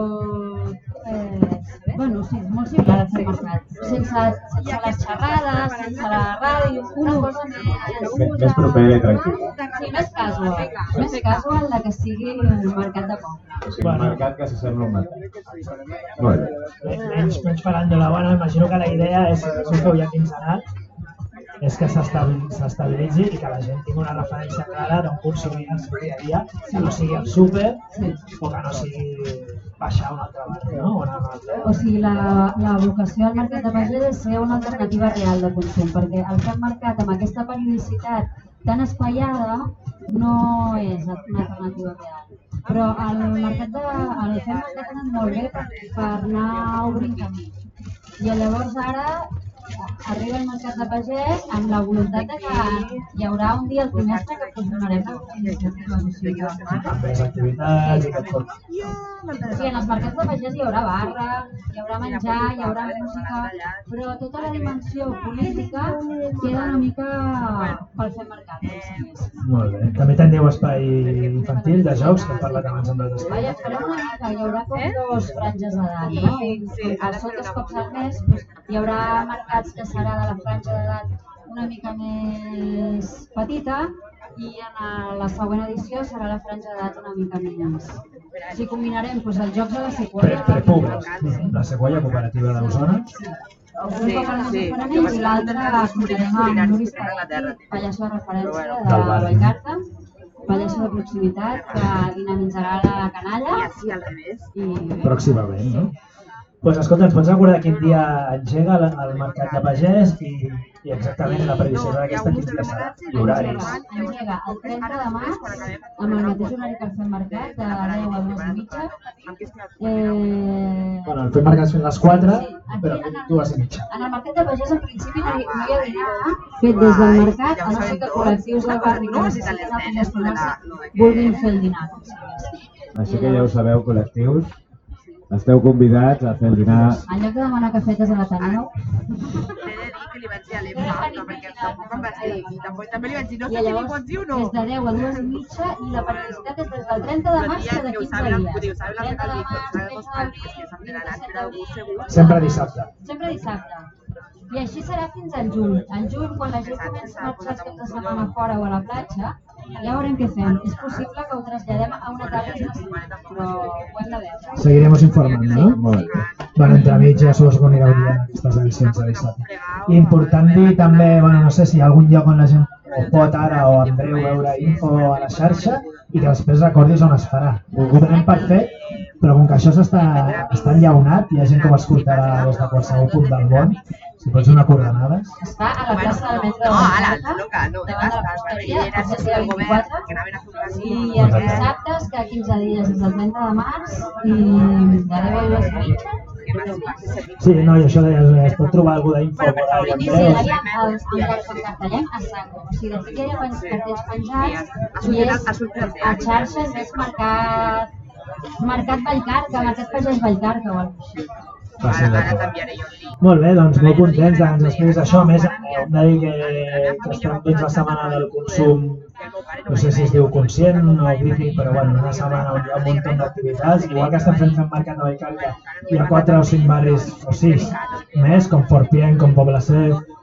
eh, bueno, sí, és molt similar al Fem Mercat, sense, sense les xerrades, sense la ràdio, una cosa més... Més propera i tranquil·la. Sí, més casual, més casual de que sigui un mercat de poble. O sigui, un mercat que s'assembla a un mercat. Molt bé. Menys, menys faràndula, bueno, imagino que la idea és, és un feu ja quinzenal, és que s'estabilitzi i que la gent tingui una referència clara d'on consumir el seu dia a dia, que no sigui el súper o que no sigui baixar a un altre barri, no? O, altre... o sigui, la, la vocació del mercat de pagès és ser una alternativa real de consum, perquè el Fem Mercat amb aquesta periodicitat tan espaiada no és una alternativa real. Però el mercat de, el Fem Mercat ha anat molt bé per, per anar obrint camí. I llavors ara arriba el mercat de pagès amb la voluntat de que hi haurà un dia al trimestre que funcionarem amb iniciatives socials. Amb les activitats i tot pot. Sí, en els mercats de pagès hi haurà barra, hi haurà menjar, hi haurà música, però tota la dimensió política queda una mica pel Fem Mercat. Molt bé. També teniu espai infantil de jocs, que hem parlat abans amb els espais. Vaja, farem una mica, hi haurà com dos franges d'edat, no? I els soltes cops al mes hi haurà mercats que serà de la franja d'edat una mica més petita i en la següent edició serà la franja d'edat una mica més. O sigui, combinarem doncs, els jocs de la Sequoia. Prepúblics, la Sequoia Cooperativa d'Osona. Un cop al mes esperem i l'altre comptarem amb Nuris Carretti, pallasso de referència de Vallcarca, pallasso de proximitat que dinamitzarà la canalla. I així al revés. Pròximament, no? Doncs escolta, ens pots recordar quin dia engega el mercat de pagès i, i exactament la previsió d'aquesta quin dia serà i horaris? Engega el trenta de març amb el mateix horari que el Fem Mercat, de deu a dues i mitja. Eh... Bueno, el Fem Mercat és fins les quatre, però dues i mitja. En el mercat de pagès en principi no hi, no hi ha dinar fet des del mercat, a no ser que col·lectius del barri que necessiten acompanyar-se vulguin fer el dinar. Així que ja ho sabeu, col·lectius. Esteu convidats a fer el dinar. En lloc de demanar cafetes a l'Ateneu. He de dir que li vaig dir a l'Emma, perquè tampoc em vas dir, i també li vaig dir, no sé si li pots dir o no. És de deu a dues i mitja i la periodicitat és des del trenta de març a de quinze dies. trenta de març, tretze d'abril, sempre dissabte. Sempre dissabte. I així serà fins al juny. Al juny, quan la gent comença a marxar els caps de setmana fora o a la platja, ja veurem què fem. És possible que ho traslladem a una tarda de setmana, però ho hem de veure. Seguirem informant, no? Molt bé. Bueno, entremig ja s'ho anireu dient aquestes edicions de dissabte. I important dir també, bueno, no sé si hi ha algun lloc on la gent o pot ara o en breu veure info a la xarxa i que després recordis on es farà. Ho donem per fet, però com que això està enllaunat, hi ha gent que ho escoltarà des de qualsevol punt del món. Si pots donar coordenades. Es fa a la plaça del metre de Vallcarca, davant de la posteria, a la C vint-i-quatre, i els dissabtes, que quinze dies és el trenta de març, i de deu a dues i mitja. Sí, no, i això es pot trobar algú d'info per allà en breu. Sí, el cartellem a saco. O sigui, de fet hi ha cartells penjats i és a xarxes és marcat Mercat Vallcarca, Mercat Pagès Vallcarca o alguna cosa així. Molt bé, doncs molt contents que ens expliquis això. A més, hem de dir que, que estem dins la setmana del consum, no sé si es diu conscient o crític, però bueno, una setmana on hi ha un munt d'activitats. Igual que estem fent Fem Mercat a Vallcarca, hi ha quatre o cinc barris o sis més, com Fortien, com Poble Sec,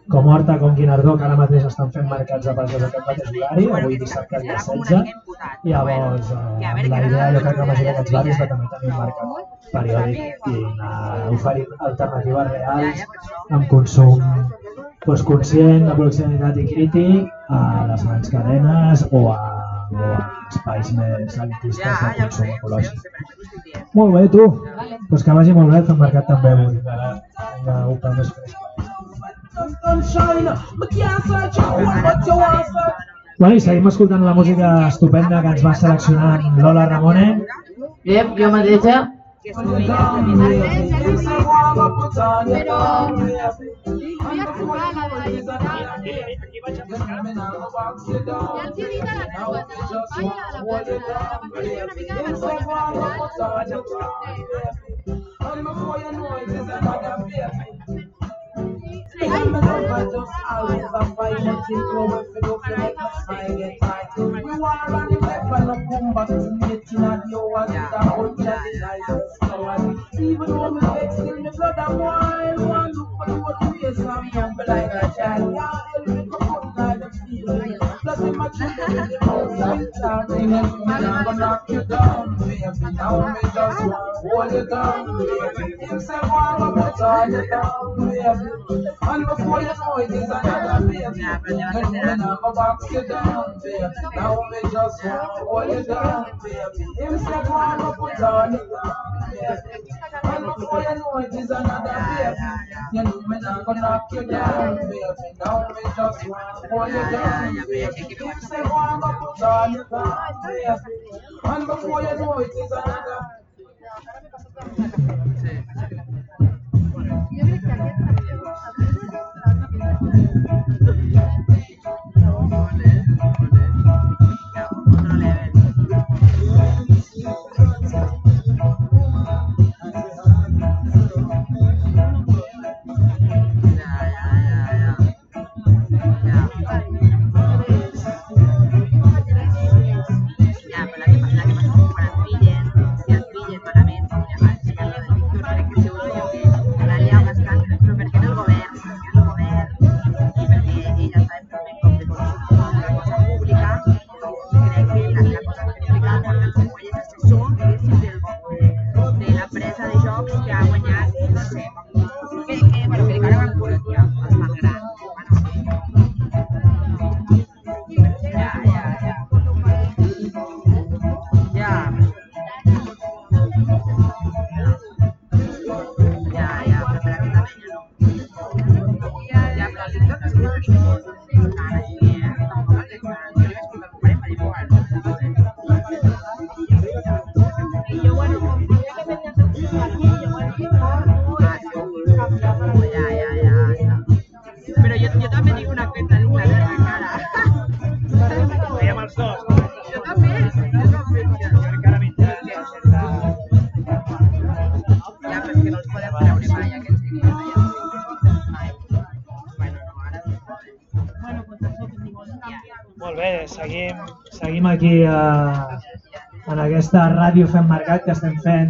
com Horta, com Guinardó, que ara mateix estan fent mercats a Bages aquest mateix horari, avui dissabte dia setze. Llavors, eh, la idea, jo crec que la majoria d'aquests barris va també tenir un mercat periòdic i anar oferint alternatives reals amb consum doncs, conscient, de proximitat i crític a les grans cadenes o a, o a espais més elitistes de consum ecològic. Molt bé, tu! Doncs que vagi molt bé, el mercat també avui. Ara, vinga, un peu més fresc. Bueno, i seguim escoltant la música estupenda que ens va seleccionar Lola Ramone. Bé, jo mateixa. Però... Voy a jugar a la de la digital. Ja els he dit a la Creueta, a la Palla, a la plaça, perquè hi ha una mica de vergonya per And before you know it is another baby. And when I go box you down, baby. Now me just want to hold you down, baby. Him say go on, go put on it down, baby. And before you know it is another baby. You know me not gonna knock you down, baby. Now me just want to hold you down, baby. Him say go on, go put on it down, baby. And before you know it is another. Jo crec que aquest Seguim, seguim aquí a, en aquesta ràdio Fem Mercat, que estem fent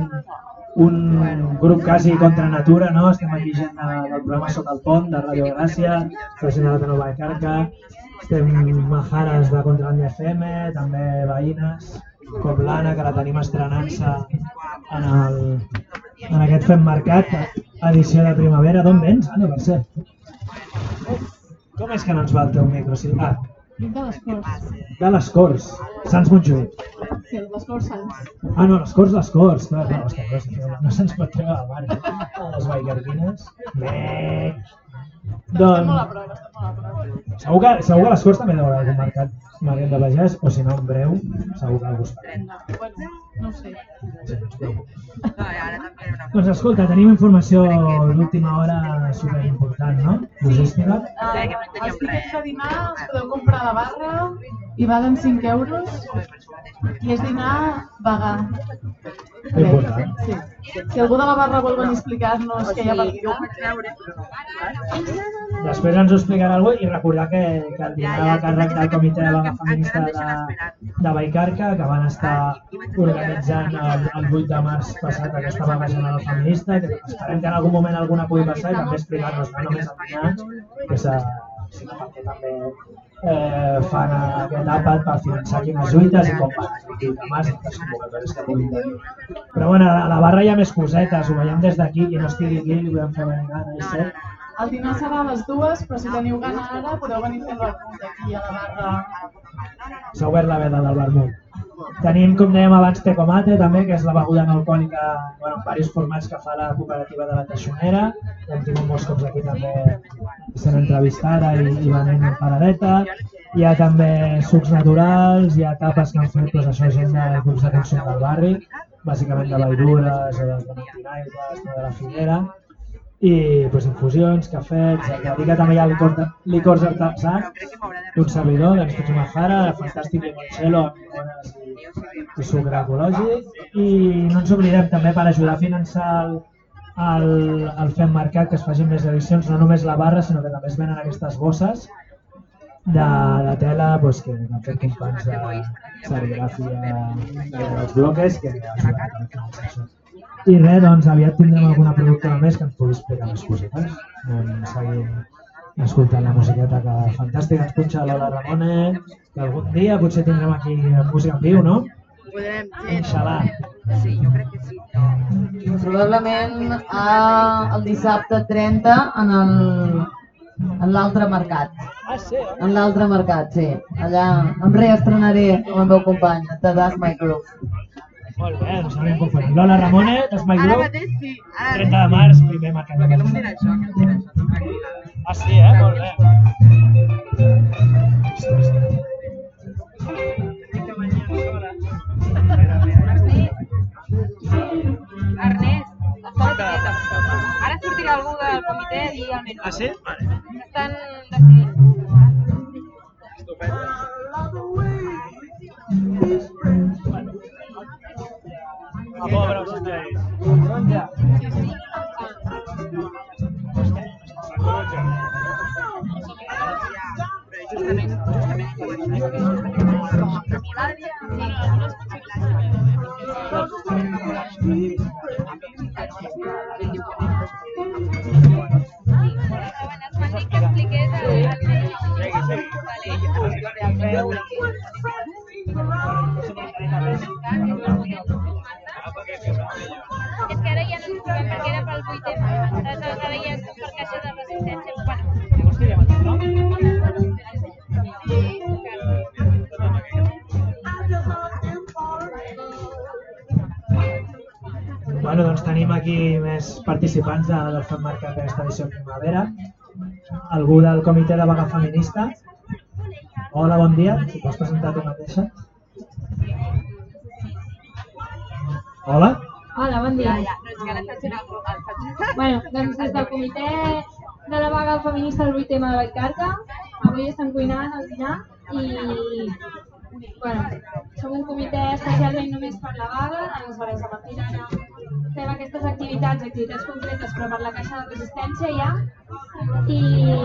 un grup quasi contra natura, no? Estem aquí gent de, del programa Sota el Pont, de Ràdio Gràcia, de la Nova de Carca, estem majares de Contra l'Andia F M, també veïnes, com l'Anna, que la tenim estrenant-se en, el, en aquest Fem Mercat, edició de primavera. D'on vens, Anna, per ser? Com és que no ens va el teu micro? Sí. Ah, Vinc de les Corts. De les Corts, Sants Montjuïc. Sí, les Corts Sants. Ah, no, les Corts, les Corts. Clar, no, és que no se'ns pot treure la mare. Les vallgardines. Bé. Doncs... Estem molt a prop, estem molt a prop. Segur que, segur que les Corts també deuen haver marcat Marguerite de Pagès, o si no, en breu, segur que algú es farà. Bueno, no ho sé. Sí, no es preocupi. Doncs escolta, tenim informació d'última hora superimportant, no? Logística. Uh, els tiquets de dinar els podeu comprar a la barra i valen cinc euros i és dinar vegà. Important. Sí. Si algú de la barra vol venir a explicar-nos què hi ha per dinar. Després ens ho explicarà algú i recordar que, que el dinar va a càrrec del comitè de vaga feminista de, de Vallcarca, que van estar organitzant el, el vuit de març passat aquesta vaga general feminista, que esperem que en algun moment alguna pugui passar i també explicar-nos no només el dinar, que s'ha sinó perquè també eh, fan aquest àpat per finançar quines lluites i com van el vuit de març i les convocatòries que puguin tenir. Però bueno, a la barra hi ha més cosetes, ho veiem des d'aquí, qui no estigui aquí li podem fer venir gana i ser. El dinar serà a les dues, però si teniu gana ara podeu venir fent vermut aquí a la barra. S'ha obert la veda del vermut. Tenim, com dèiem abans, Tecomate també, que és la beguda no alcohòlica bueno, en diversos formats que fa la cooperativa de la Teixonera. Hem tingut molts cops aquí també sent entrevistada i, i venent en paradeta. Hi ha també sucs naturals, hi ha tapes que han fet doncs, això, gent de grups de consum del barri, bàsicament de Baidures o de Montinaigües o de la Figuera. I doncs, infusions, cafets, ja dic que també hi ha licors, licors artesans d'un servidor, d'en Stutz Mahara, fantàstic limoncello amb limones i, i sucre ecològic. I no ens oblidem també per ajudar a finançar el, el, el Fem Mercat que es facin més edicions, no només la barra, sinó que també es venen aquestes bosses de, de tela doncs, que han fet companys de serigràfia dels bloques que ajudaran a finançar això. I res, doncs aviat tindrem alguna productora més que ens pugui explicar més cosetes. Anem seguint escoltant la musiqueta que fantàstica ens punxa Lola Ramone, que algun dia potser tindrem aquí música en viu, no? Podrem, Inxalà. Sí, jo crec que sí. Probablement ah, el dissabte trenta en el en l'altre mercat. Ah, sí? En l'altre mercat, sí. Allà em reestrenaré amb el meu company, de Das My Groove. Molt bé, doncs anem conforme. Lola Ramone, Das My Groove. Ara mateix sí. Ara trenta de març, primer mercat. Perquè no em dirà això, que em dirà això. Tranquil·la. Ah, sí, eh? Molt bé. Ernest, ara sortirà algú del comitè a dir el menú. Ah, sí? Vale. Estan decidint. A pobre, vostès. És que ara ja no ens trobem perquè era pel vuit M. Aleshores ara ja estem per caixa de resistència. Bueno, doncs tenim aquí més participants de, del Fem Mercat d'aquesta edició de primavera. Algú del comitè de vaga feminista. Hola, bon dia. Si pots presentar tu mateixa. Hola. Hola, bon dia. Ja, no, és que ara faig el faig. Bueno, doncs des del comitè de la vaga feminista del vuit M de Vallcarca, avui estem cuinant el dinar i bueno, som un comitè especialment només per la vaga, aleshores a partir d'ara fem aquestes activitats, activitats concretes però per la caixa de resistència ja i,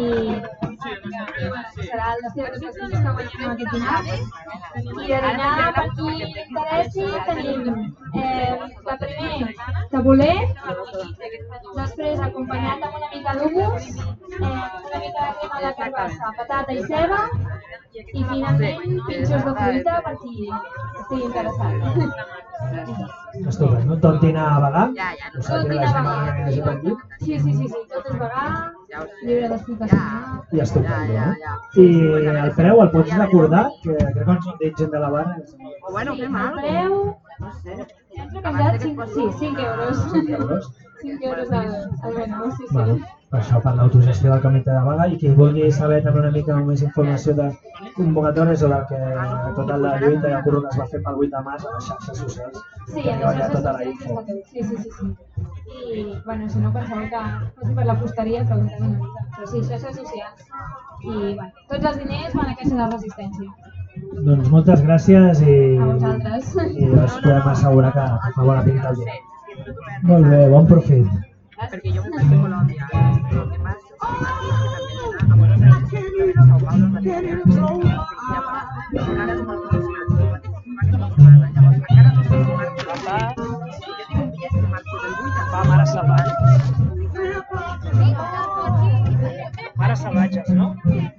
i bueno, serà el destí de tots els que guanyem aquest dinar i de dinar per qui interessi tenim eh, la primer tabulet, després acompanyat amb una mica d'humus, eh, una mica de crema de carbassa, patata i ceba i finalment pinxos de fruita per qui estigui interessat. Estupendo. Tot dinar vegà? Ja, ja. Ho sàpiga la gent que vagi per aquí? Sí, sí, sí, sí, tot és vegà, lliure d'explicació. I estupendo, no? I el preu el pots recordar? Que crec que ens ho han dit gent de la barra. O bueno, fem El alguna preu, No sé. hem canviat cinc, sí, cinc euros. cinc euros. cinc euros al, al menú, sí, sí. Bueno, per això per l'autogestió del comitè de vaga i qui vulgui saber també una mica més informació de convocatòries o del que tota la lluita i el curro que es va fer pel vuit de març a les xarxes socials. Sí, que a hi ha les tota la xarxes info. socials, sí, sí, sí, sí. I, bueno, si no penseu que fos per la fusteria, preguntem una mica. Però sí, xarxes socials. I, bueno, tots els diners van a caixa de resistència. Doncs moltes gràcies i, A vosaltres. i us podem assegurar que, que fa bona pinta el dia. Molt bé, bon profit. Perquè jo vaig a Colòmbia, el que passa és que Madrid, que també era a Buenos Aires, que era São Paulo, Madrid, i encara és molt relacionat. Llavors, encara no sé si marxo del vuit, jo tinc un bitllet que marxo del vuit a Va, Mares Salvatges. Mares Salvatges, no?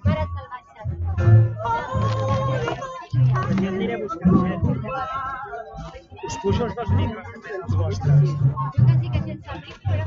Jo aniré buscant gent. Us pujo els dos micros també dels vostres. Jo que sí que sense amics, però...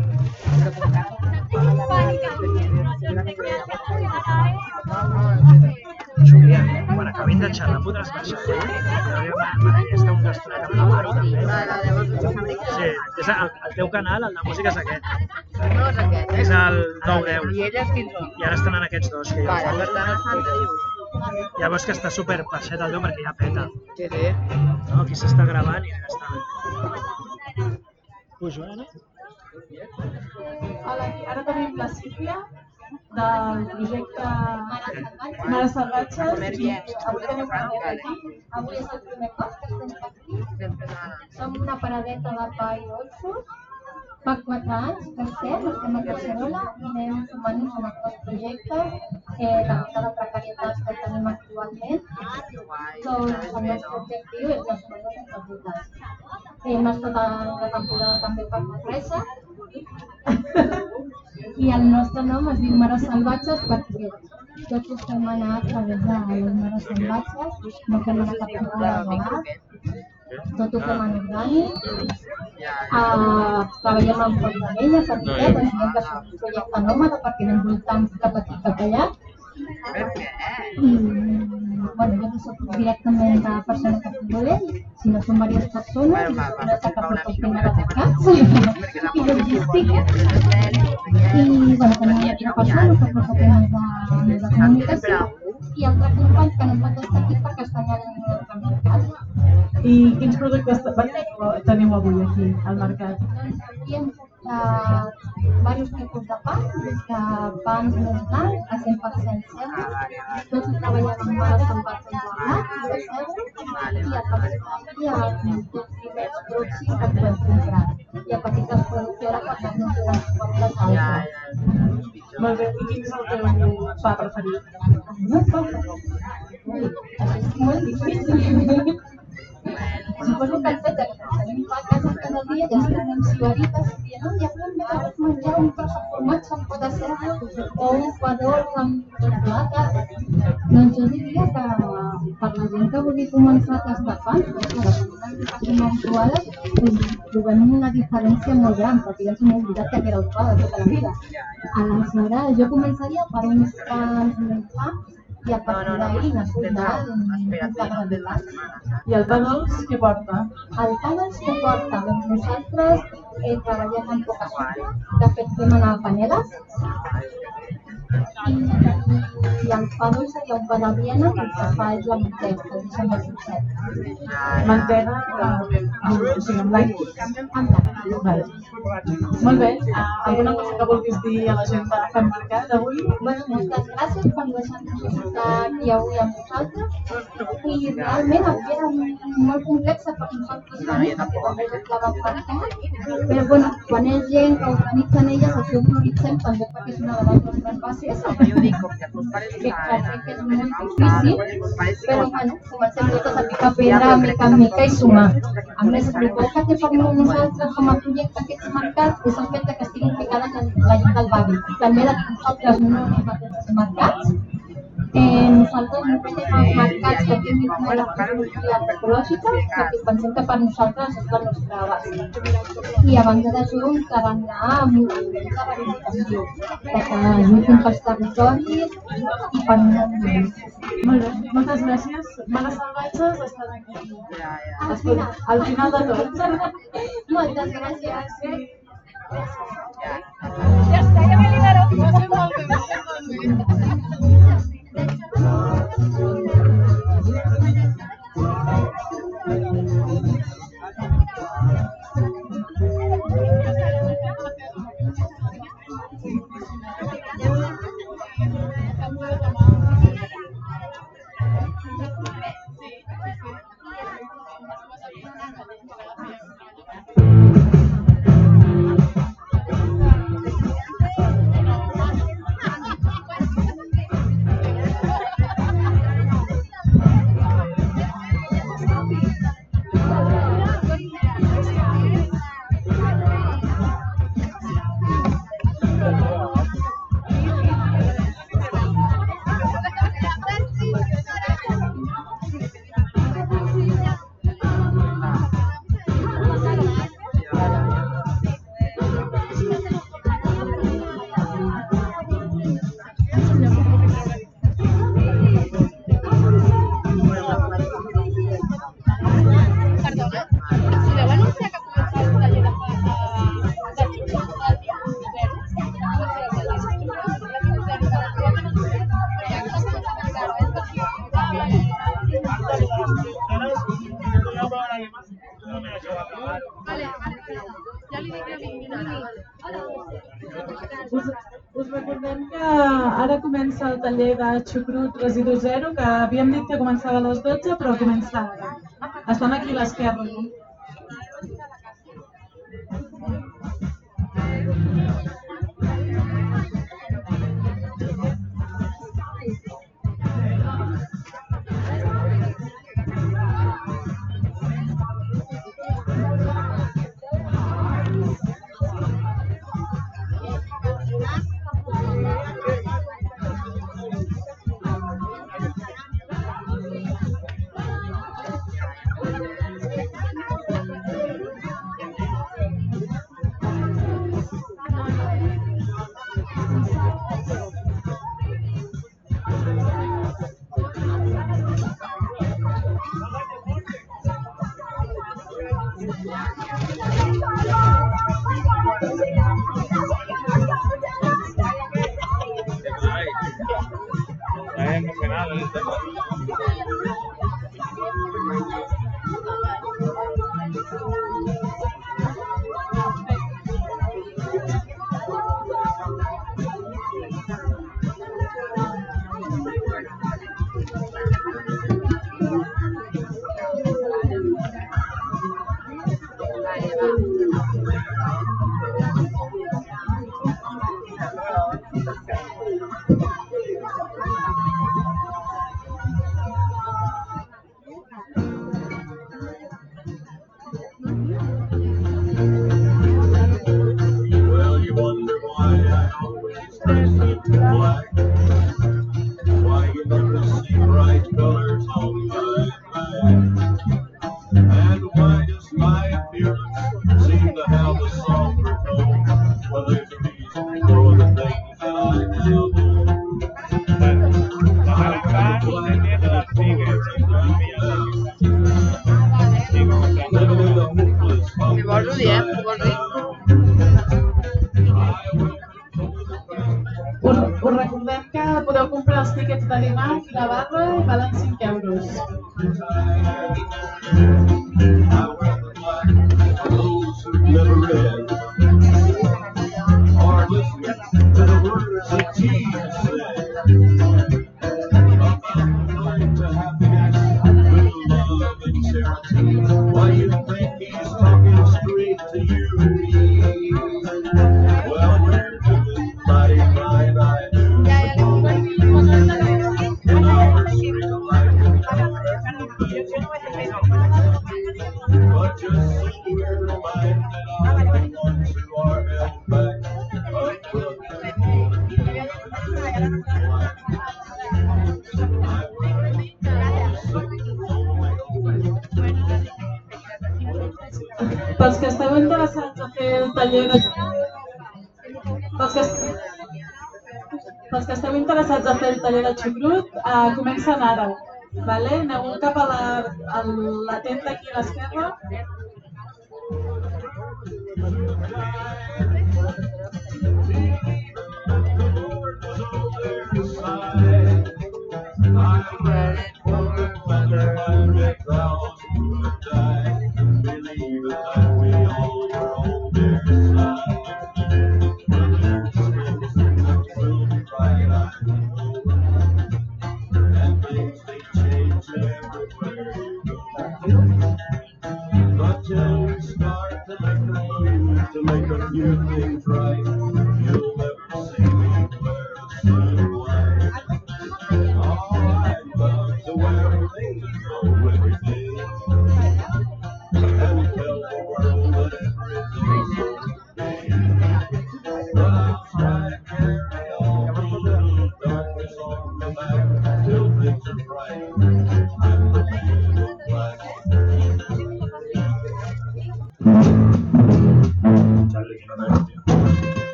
Julià, quan acabin de xerrar podràs baixar. Està un gastonet amb la Maru també. Sí, és el, el teu canal, el de música és aquest. No és aquest, eh? És el nou deu. I elles quins són? I ara estan en aquests dos que hi ha. Vale, per tant, el Santa diu. Ja veus que està super baixet el veu perquè ja peta. Sí, sí. No, aquí s'està gravant i ja està bé. Pujo, eh, no? Hola, ara tenim la Sílvia del projecte Mares Salvatges. Avui tenim una neta aquí. Avui és el primer cop que estem aquí. Som una paradeta de pa i dolços. Fa quatre anys que estem, estem a Barcelona i anem sumant-nos en altres projectes, eh, també de la precarietat que tenim actualment. Doncs el nostre objectiu és les coses necessitats. Hem estat en la temporada també per Manresa i el nostre nom es diu Mares Salvatges perquè tots els que hem anat a través de les Mares Salvatges, no fem una captura de relat, tot ho fem en orgànic, uh, treballem amb Pont de Vella, perquè ens diem que som un projecte nòmada perquè anem voltant cap aquí cap allà. I, bueno, jo no soc directament la persona que puc voler, sinó són diverses persones, una que porta el tema de mercats i logística. I, bueno, tenim una altra persona que porta temes de, de comunicació i altre company que no pot estar aquí perquè està allà en el mercat. I quins productes teniu avui aquí al mercat? Doncs aquí hem portat diversos tipus de pa, des de pans més blancs a cent per cent cebra. Tots ho treballem amb Mares Salvatges de blat, de cebra, i a partir d'aquí els primers pròxims que podem comprar. I a petites productores que no tenen portes altes. Molt bé, i quin és el teu pa preferit? No pa Ui, això és molt difícil. Suposo que el fet que tenim pa a casa cada dia ja es tenen suarites i no, ja podem menjar un tros de formatge amb pot de cebra o un pa dolç amb xocolata. Doncs jo diria que per la gent que vulgui començar a tastar pa, les persones que estem habituades, trobem una diferència molt gran, perquè ja ens hem oblidat que era el pa de tota la vida. Aleshores, jo començaria per uns pans més plans i a partir d'ahir anar cuinant integralitat. I el pa dolç què porta? El pa dolç què porta? Doncs nosaltres eh, treballem amb poca sucre, de fet fem anar paneles i, i el pa dolç seria un pa de Viena que el que fa és la mantega, que deixa més sucet. Mantega amb, o sigui, amb blanc? Amb blanc. Vale. Molt bé. Alguna cosa que vulguis dir a la gent de Fem Mercat avui? Bueno, moltes gràcies per deixar-nos estar aquí avui amb nosaltres i realment avui era molt complex per nosaltres venir perquè també ens la vam pensar, però bueno, quan és gent que organitzen elles això ho prioritzem també perquè és una de les nostres bases que crec que és molt difícil, però bueno, comencem totes a picar pedra mica en mica i sumar. A més, el que té per nosaltres com a projecte aquests mercats és el fet que estiguin ficades en la gent del barri. També de que nosaltres no anem a aquests mercats. Eh, nosaltres no tenim els mercats que tinguin una filosofia ecològica perquè pensem que per nosaltres és la nostra base. I a banda d'això un tarannà amb un nivell de reivindicació, que lluitin pels territoris i per una vida. Molt bé, moltes gràcies. Mares Salvatges estan aquí. Al final. Al final de tot. Moltes gràcies. Ja està, ja m'he liberat. Va ser molt bé, va ser molt bé. Ja li dic que vinguin ara. Us, us recordem que ara comença el taller de Xucrut Residu Zero, que havíem dit que començava a les dotze, però comença ara. Estan aquí a l'esquerra. Pels que esteu interessats a fer el taller de... Pels que, Pels que esteu interessats a fer el taller de Xucrut, uh, comencen ara. Vale? Aneu cap a la, a la tenda aquí a l'esquerra.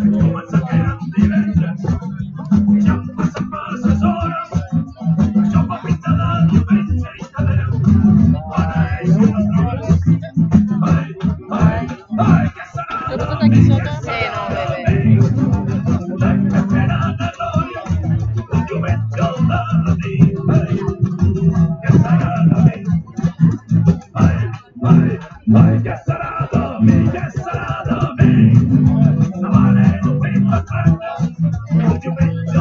Jump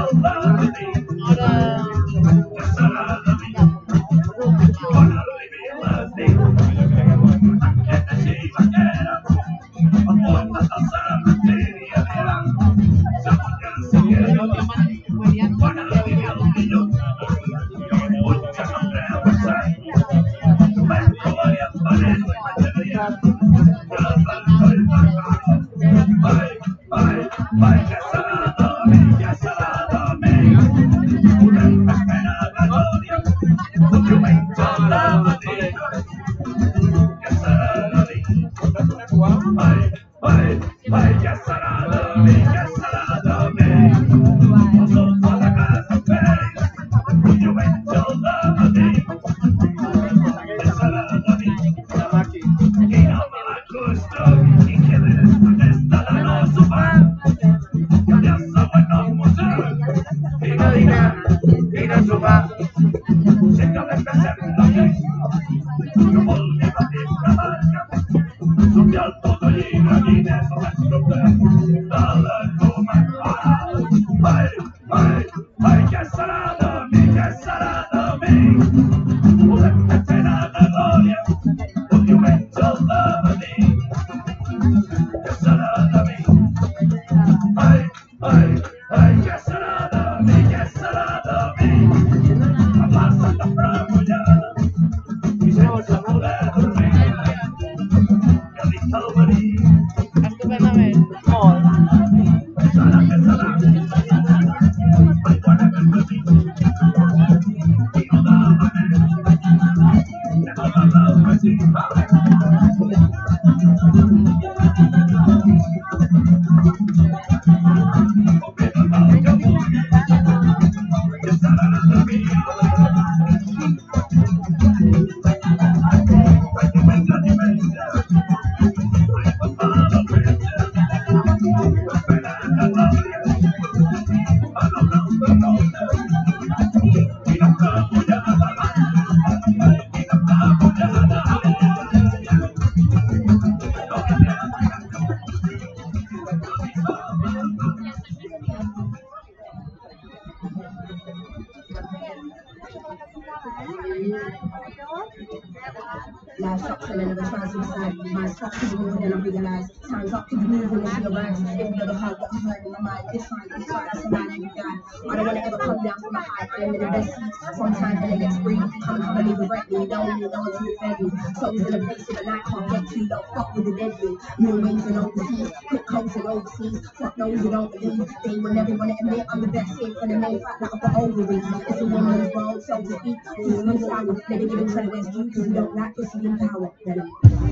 Last shots and then the translucent. My shots is more than I realize. Time's up to be moving as she arrives. Every other heart that I heard in my mind. This time, this time, that's a man you die. I don't want to ever come down from a high. I am in the best seat. Sometimes when it gets free, come and come and leave a wreck me. Don't need no one to defend me. Souls in a place that I can't get to. Don't fuck with the deadly. New wings and overseas. Quick codes and overseas. Fuck knows you don't believe. They will never want to admit I'm the best thing for the main fact that I've got ovaries. It's a woman's world, so to speak. This is no sour. Never give it credit where it's due. Because we don't like pussy in power. Then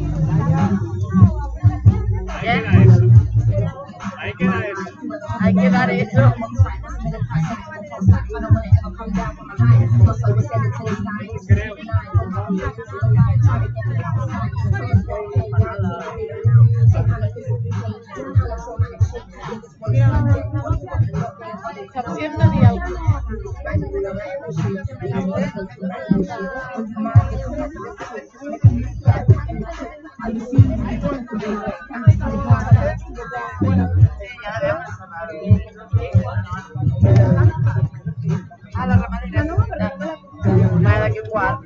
Hay que dar eso. Hay que dar eso. Siempre di algo. A la ramadera no, nada que cual.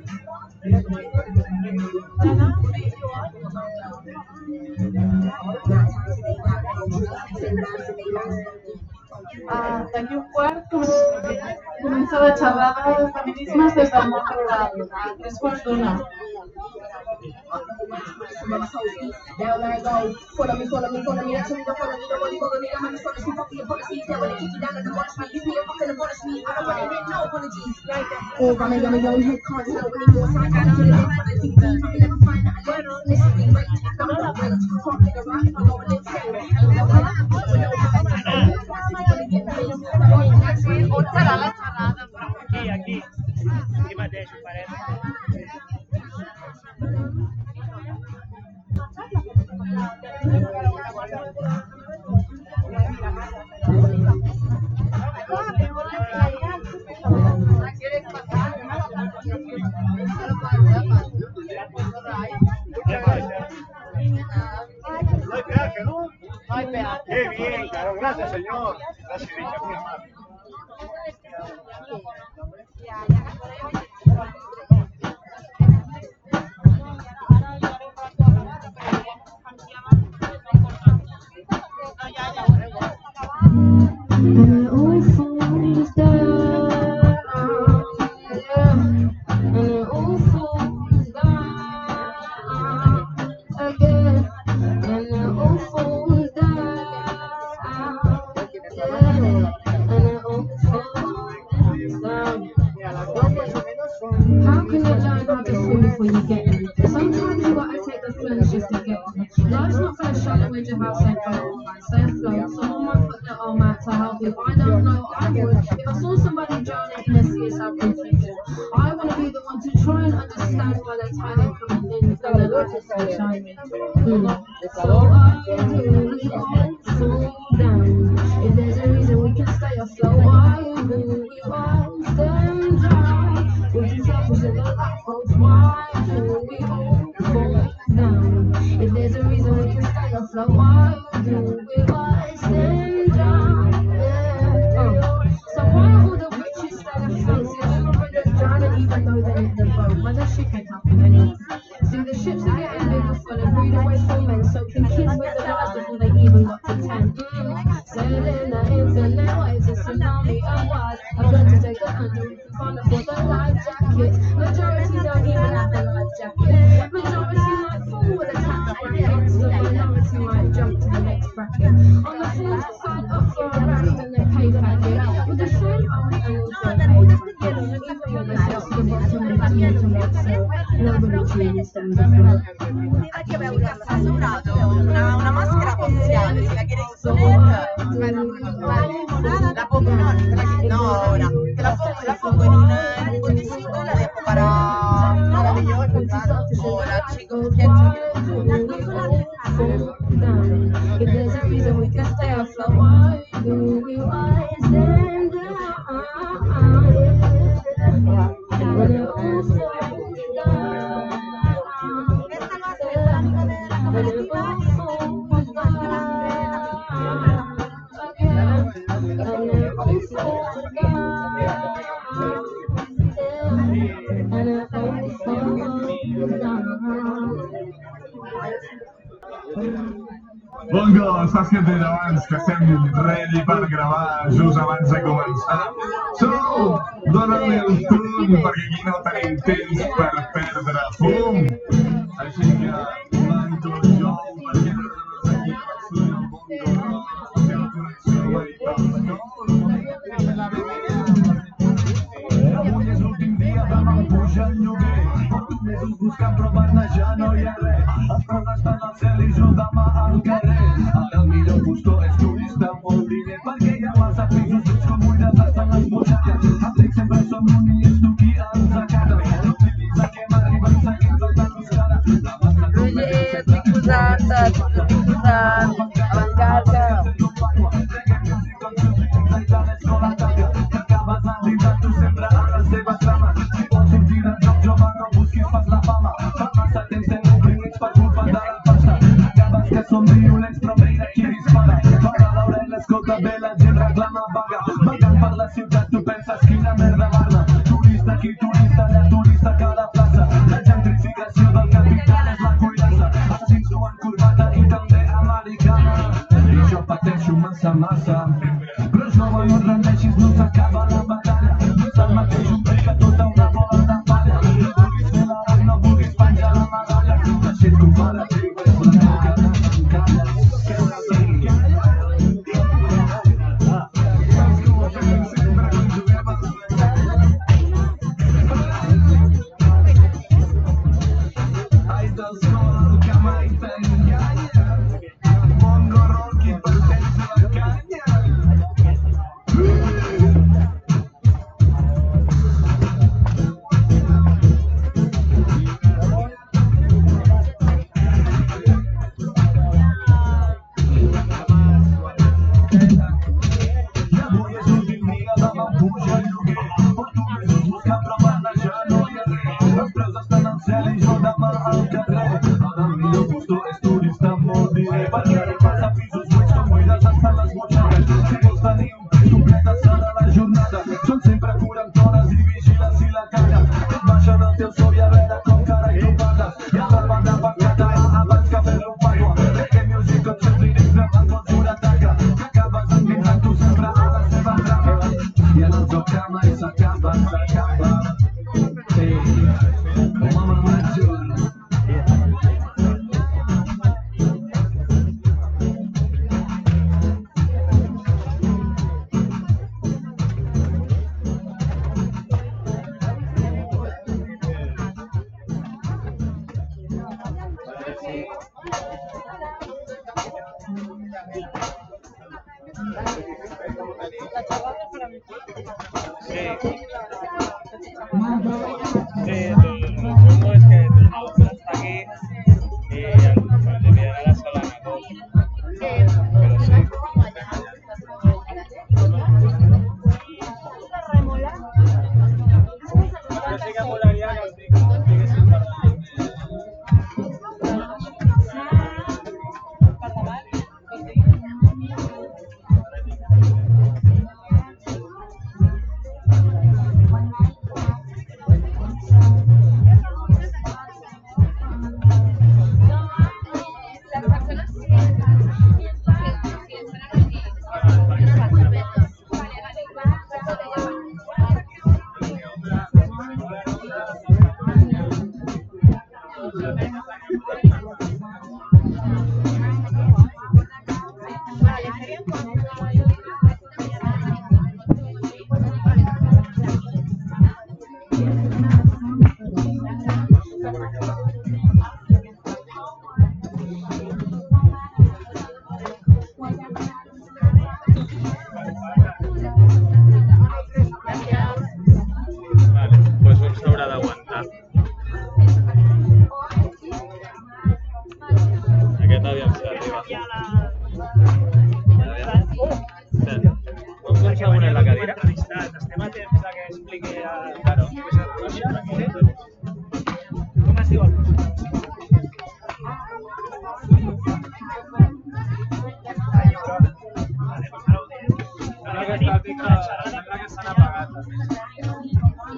Uh, D'aquí un quart comença la xerrada de feminismes des del món rural, a tres quarts d'una. Down I go, follow me, follow me, follow me, that's me, don't follow me, nobody follow me, I'm just honest, fuck your policies, they wanna kick you down and abolish me, give me a fucking abolish me, I don't wanna hear no apologies, or I'm a young, young head, can't tell anymore, so I can't do it, I'm a deep deep, I can never find that I learned, this is the rate, I'm not rate, can't figure out if I go and let's say, ain't no way, I'm gonna get paid, On serà la xerrada? Aquí, aquí, aquí mateix, ho farem. No hay peaje, ¿no? No hay peaje. Qué bien, claro, gracias señor. Gracias, dicha, muy amable. when you get them. Sometimes you gotta take the plunge just to get them. Life's not gonna shut it with your house and go. Stay afloat. Someone might put their arm out to help you. I don't know, I would. If I saw somebody drowning in a sea of confusion, I wanna be the one to try and understand why they're tired coming in and the light is so shining. Mm. So I really won't fall down. If there's a reason we can stay afloat, why we won't stand down. We're too selfish in the life goes, why do we all fall down? If there's a reason we can stay afloat, why do we won't stand down? Yeah. Oh. So why are all the witches stay afloat? See, all the brothers drowning even though they're in the boat. Well, the ship ain't happen anymore. See, the ships are getting bigger, full of breed away from men, soaking kids with the lies before they even got to ten. Mm. Sailing the internet waves, a tsunami of wise. I've got to take the under if you can't afford the life jacket. Majority don't even have the life jacket. Majority might fall with a tax bracket. The minority might jump to the next bracket. On the floor to find up for a raft and they pay packet. With the same old and also paid packet. Even when they get to the bottom and it's more to make so nobody truly stands afloat. Anche avevo assicurato una, una maschera possiale, se la chiede su net, la pongo, no, no ora, te la pongo, la pongo in un, in un botticino y la dejo para maravilloso, ora, chicos, pienso che if there's a reason we can stay afloat, why do we why stand down? When it all falls down. When it all falls down. Again, and it all falls down. And it all falls down. Bongo, saps què et deia abans? Que estem ready per gravar just abans de començar. So, dóna'm el tun, perquè aquí no tenim temps per perdre fum. Així que, manto jo, perquè no res aquí a Barcelona, el Bongo, la seva connexió veritable. Avui és l'últim dia de m'empujar el lloguer. Porto mesos buscant però per anar ja no hi ha res. Els preus estan al cel i jo demà al carrer. Ara el millor postor és turista amb molt diner, perquè hi ha massa pisos buits com vull de gastar les butxaques. Em dic sempre som un i és tu qui ens acata. No oblidis a què m'arriben seguint tota l'uscada. Roger, estic posant, estic posant avantgarda. Tu sempre a la seva trama. Si vols sortir del joc jove no busquis pas la fama. Fa massa temps sent oprimits per culpa de la pasta. Acabes que som violents però mira qui dispara. Fora l'orella, escolta bé, la gent reclama vaga. Vagant per la ciutat tu penses quina merda barna. Turista aquí, turista allà, turista a cada plaça. La gentrificació del capital és la cuirassa. Assassins duen corbata i també americana. I jo pateixo massa massa. Però jove no et rendeixis, no s'acaba la batalla. No és el mateix un pell que tota una bola de palla. No vulguis fer l'art, no vulguis penjar la medalla. Deixes comparatiu, és la boca de tancalla. Que una sigui. Ai, del sol que mai t'enganya. Bongo Rocky per tens la canya. Són sempre quaranta hores i vigiles i la canya. Et baixen el teu sou i a veure com carai tu parles. I el verb de en català abans que fer-lo en pagua. Reggae music com seus lírics davant quan surataca. Que acabes endinsant tu sempre a la seva trama. I en el joc que mai s'acaba, s'acaba. Sí, com amb el major. Sí. Sí, no es que está aquí y al liderar la Solana dos. Pero sí. Yo sí que molaría que os diga, diguéssim per Las personas que piensan aquí, Vale, pues un s'haurà d'aguantar. Aquest aviam si arriba. Aviam. Vols un segon en la cadira? Estem a temps que expliqui a... Claro. Com es diu el Sembla que està pica, sembla que s'han apagat també.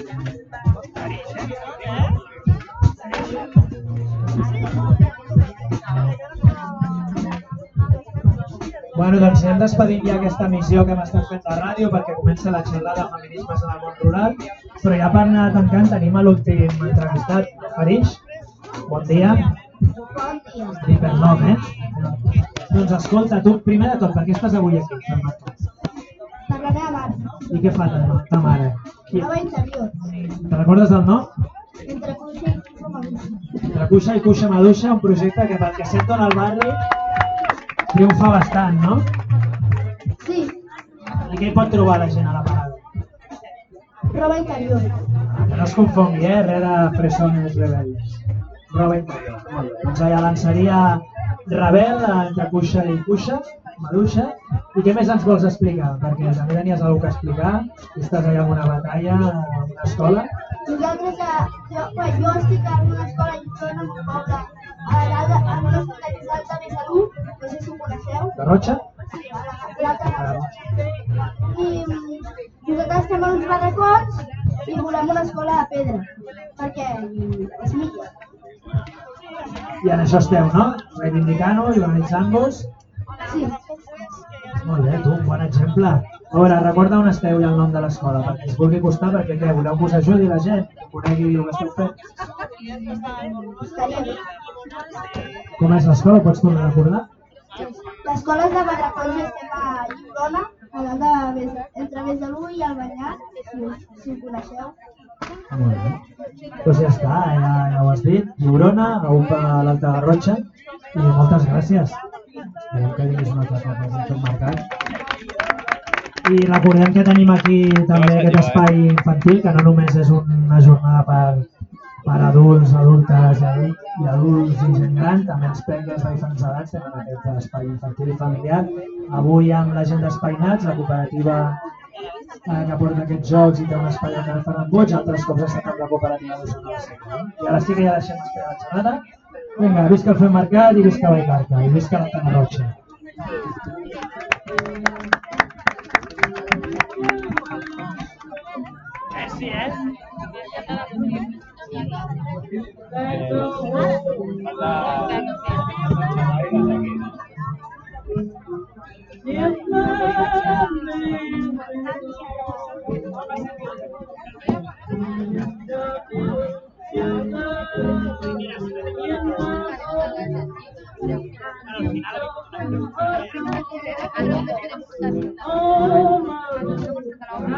Bueno, doncs anem despedint ja aquesta missió que hem estat fent de ràdio perquè comença la xerrada de feminismes en el món rural, però ja per anar tancant tenim a l'últim entrevistat, Farix. Bon dia. Bon dia. I per nom, eh? Doncs escolta, tu primer de tot, per què estàs avui aquí? Per la meva mare. I què fa ta, ta mare? Qui? Roba interior. Te recordes del nom? Entre cuixa i cuixa maduixa. Entre Cuixa i Cuixa Maduixa, un projecte que pel que sento en el barri triomfa bastant, no? Sí, I què hi pot trobar la gent a la parada? roba interior. Que no es confongui, eh? Res de fresones rebeldes. Roba interior. Molt bé. Doncs allà lançaria Rebel entre Cuixa i Cuixa, Maduixa. I què més ens vols explicar? Perquè també tenies alguna cosa a explicar. I estàs allà en una batalla, en una escola. Nosaltres, eh, jo, bueno, jo estic en una escola i jo en un poble, a dalt, de- en una escola que és d'Alta Besalú, no sé si ho coneixeu. Garrotxa? L'altra. I mm, nosaltres estem en uns barracons i volem una escola de pedra, perquè mm, és millor. I en això esteu, no? Reivindicant-ho i organitzant-vos. Sí. Molt bé, tu, un bon exemple. A veure, recorda on esteu i el nom de l'escola, perquè es vulgui costar, perquè què, voleu que us ajudi la gent, que conegui el que esteu fent? Estaria bé. Com és l'escola? Pots tornar a recordar? L'escola és de barracons i estem a Llorona, a dalt de Bes- entre Besalú i Albanyà, si, si ho coneixeu. Molt bé. Doncs ja està, ja, ja ho has dit. Llorona, a U P a l'Alta Garrotxa. I moltes gràcies. Esperem que vinguis una altra cop a aquest mercat. I recordem que tenim aquí també aquest espai infantil, que no només és una jornada per, per adults, adultes i adults, i adults i gent gran, també els penyes de diferents edats tenen aquest espai infantil i familiar. Avui amb la gent d'Espainats, la cooperativa eh, que porta aquests jocs i té un espai de Can Ferran Puig, altres cops ha estat amb la cooperativa de Zona del Segle. I ara sí que ja deixem esperar la xerrada. Vinga, visca el Fem Mercat i visca Vallcarca i visca la Can Rocha. Merci, eh? Eh,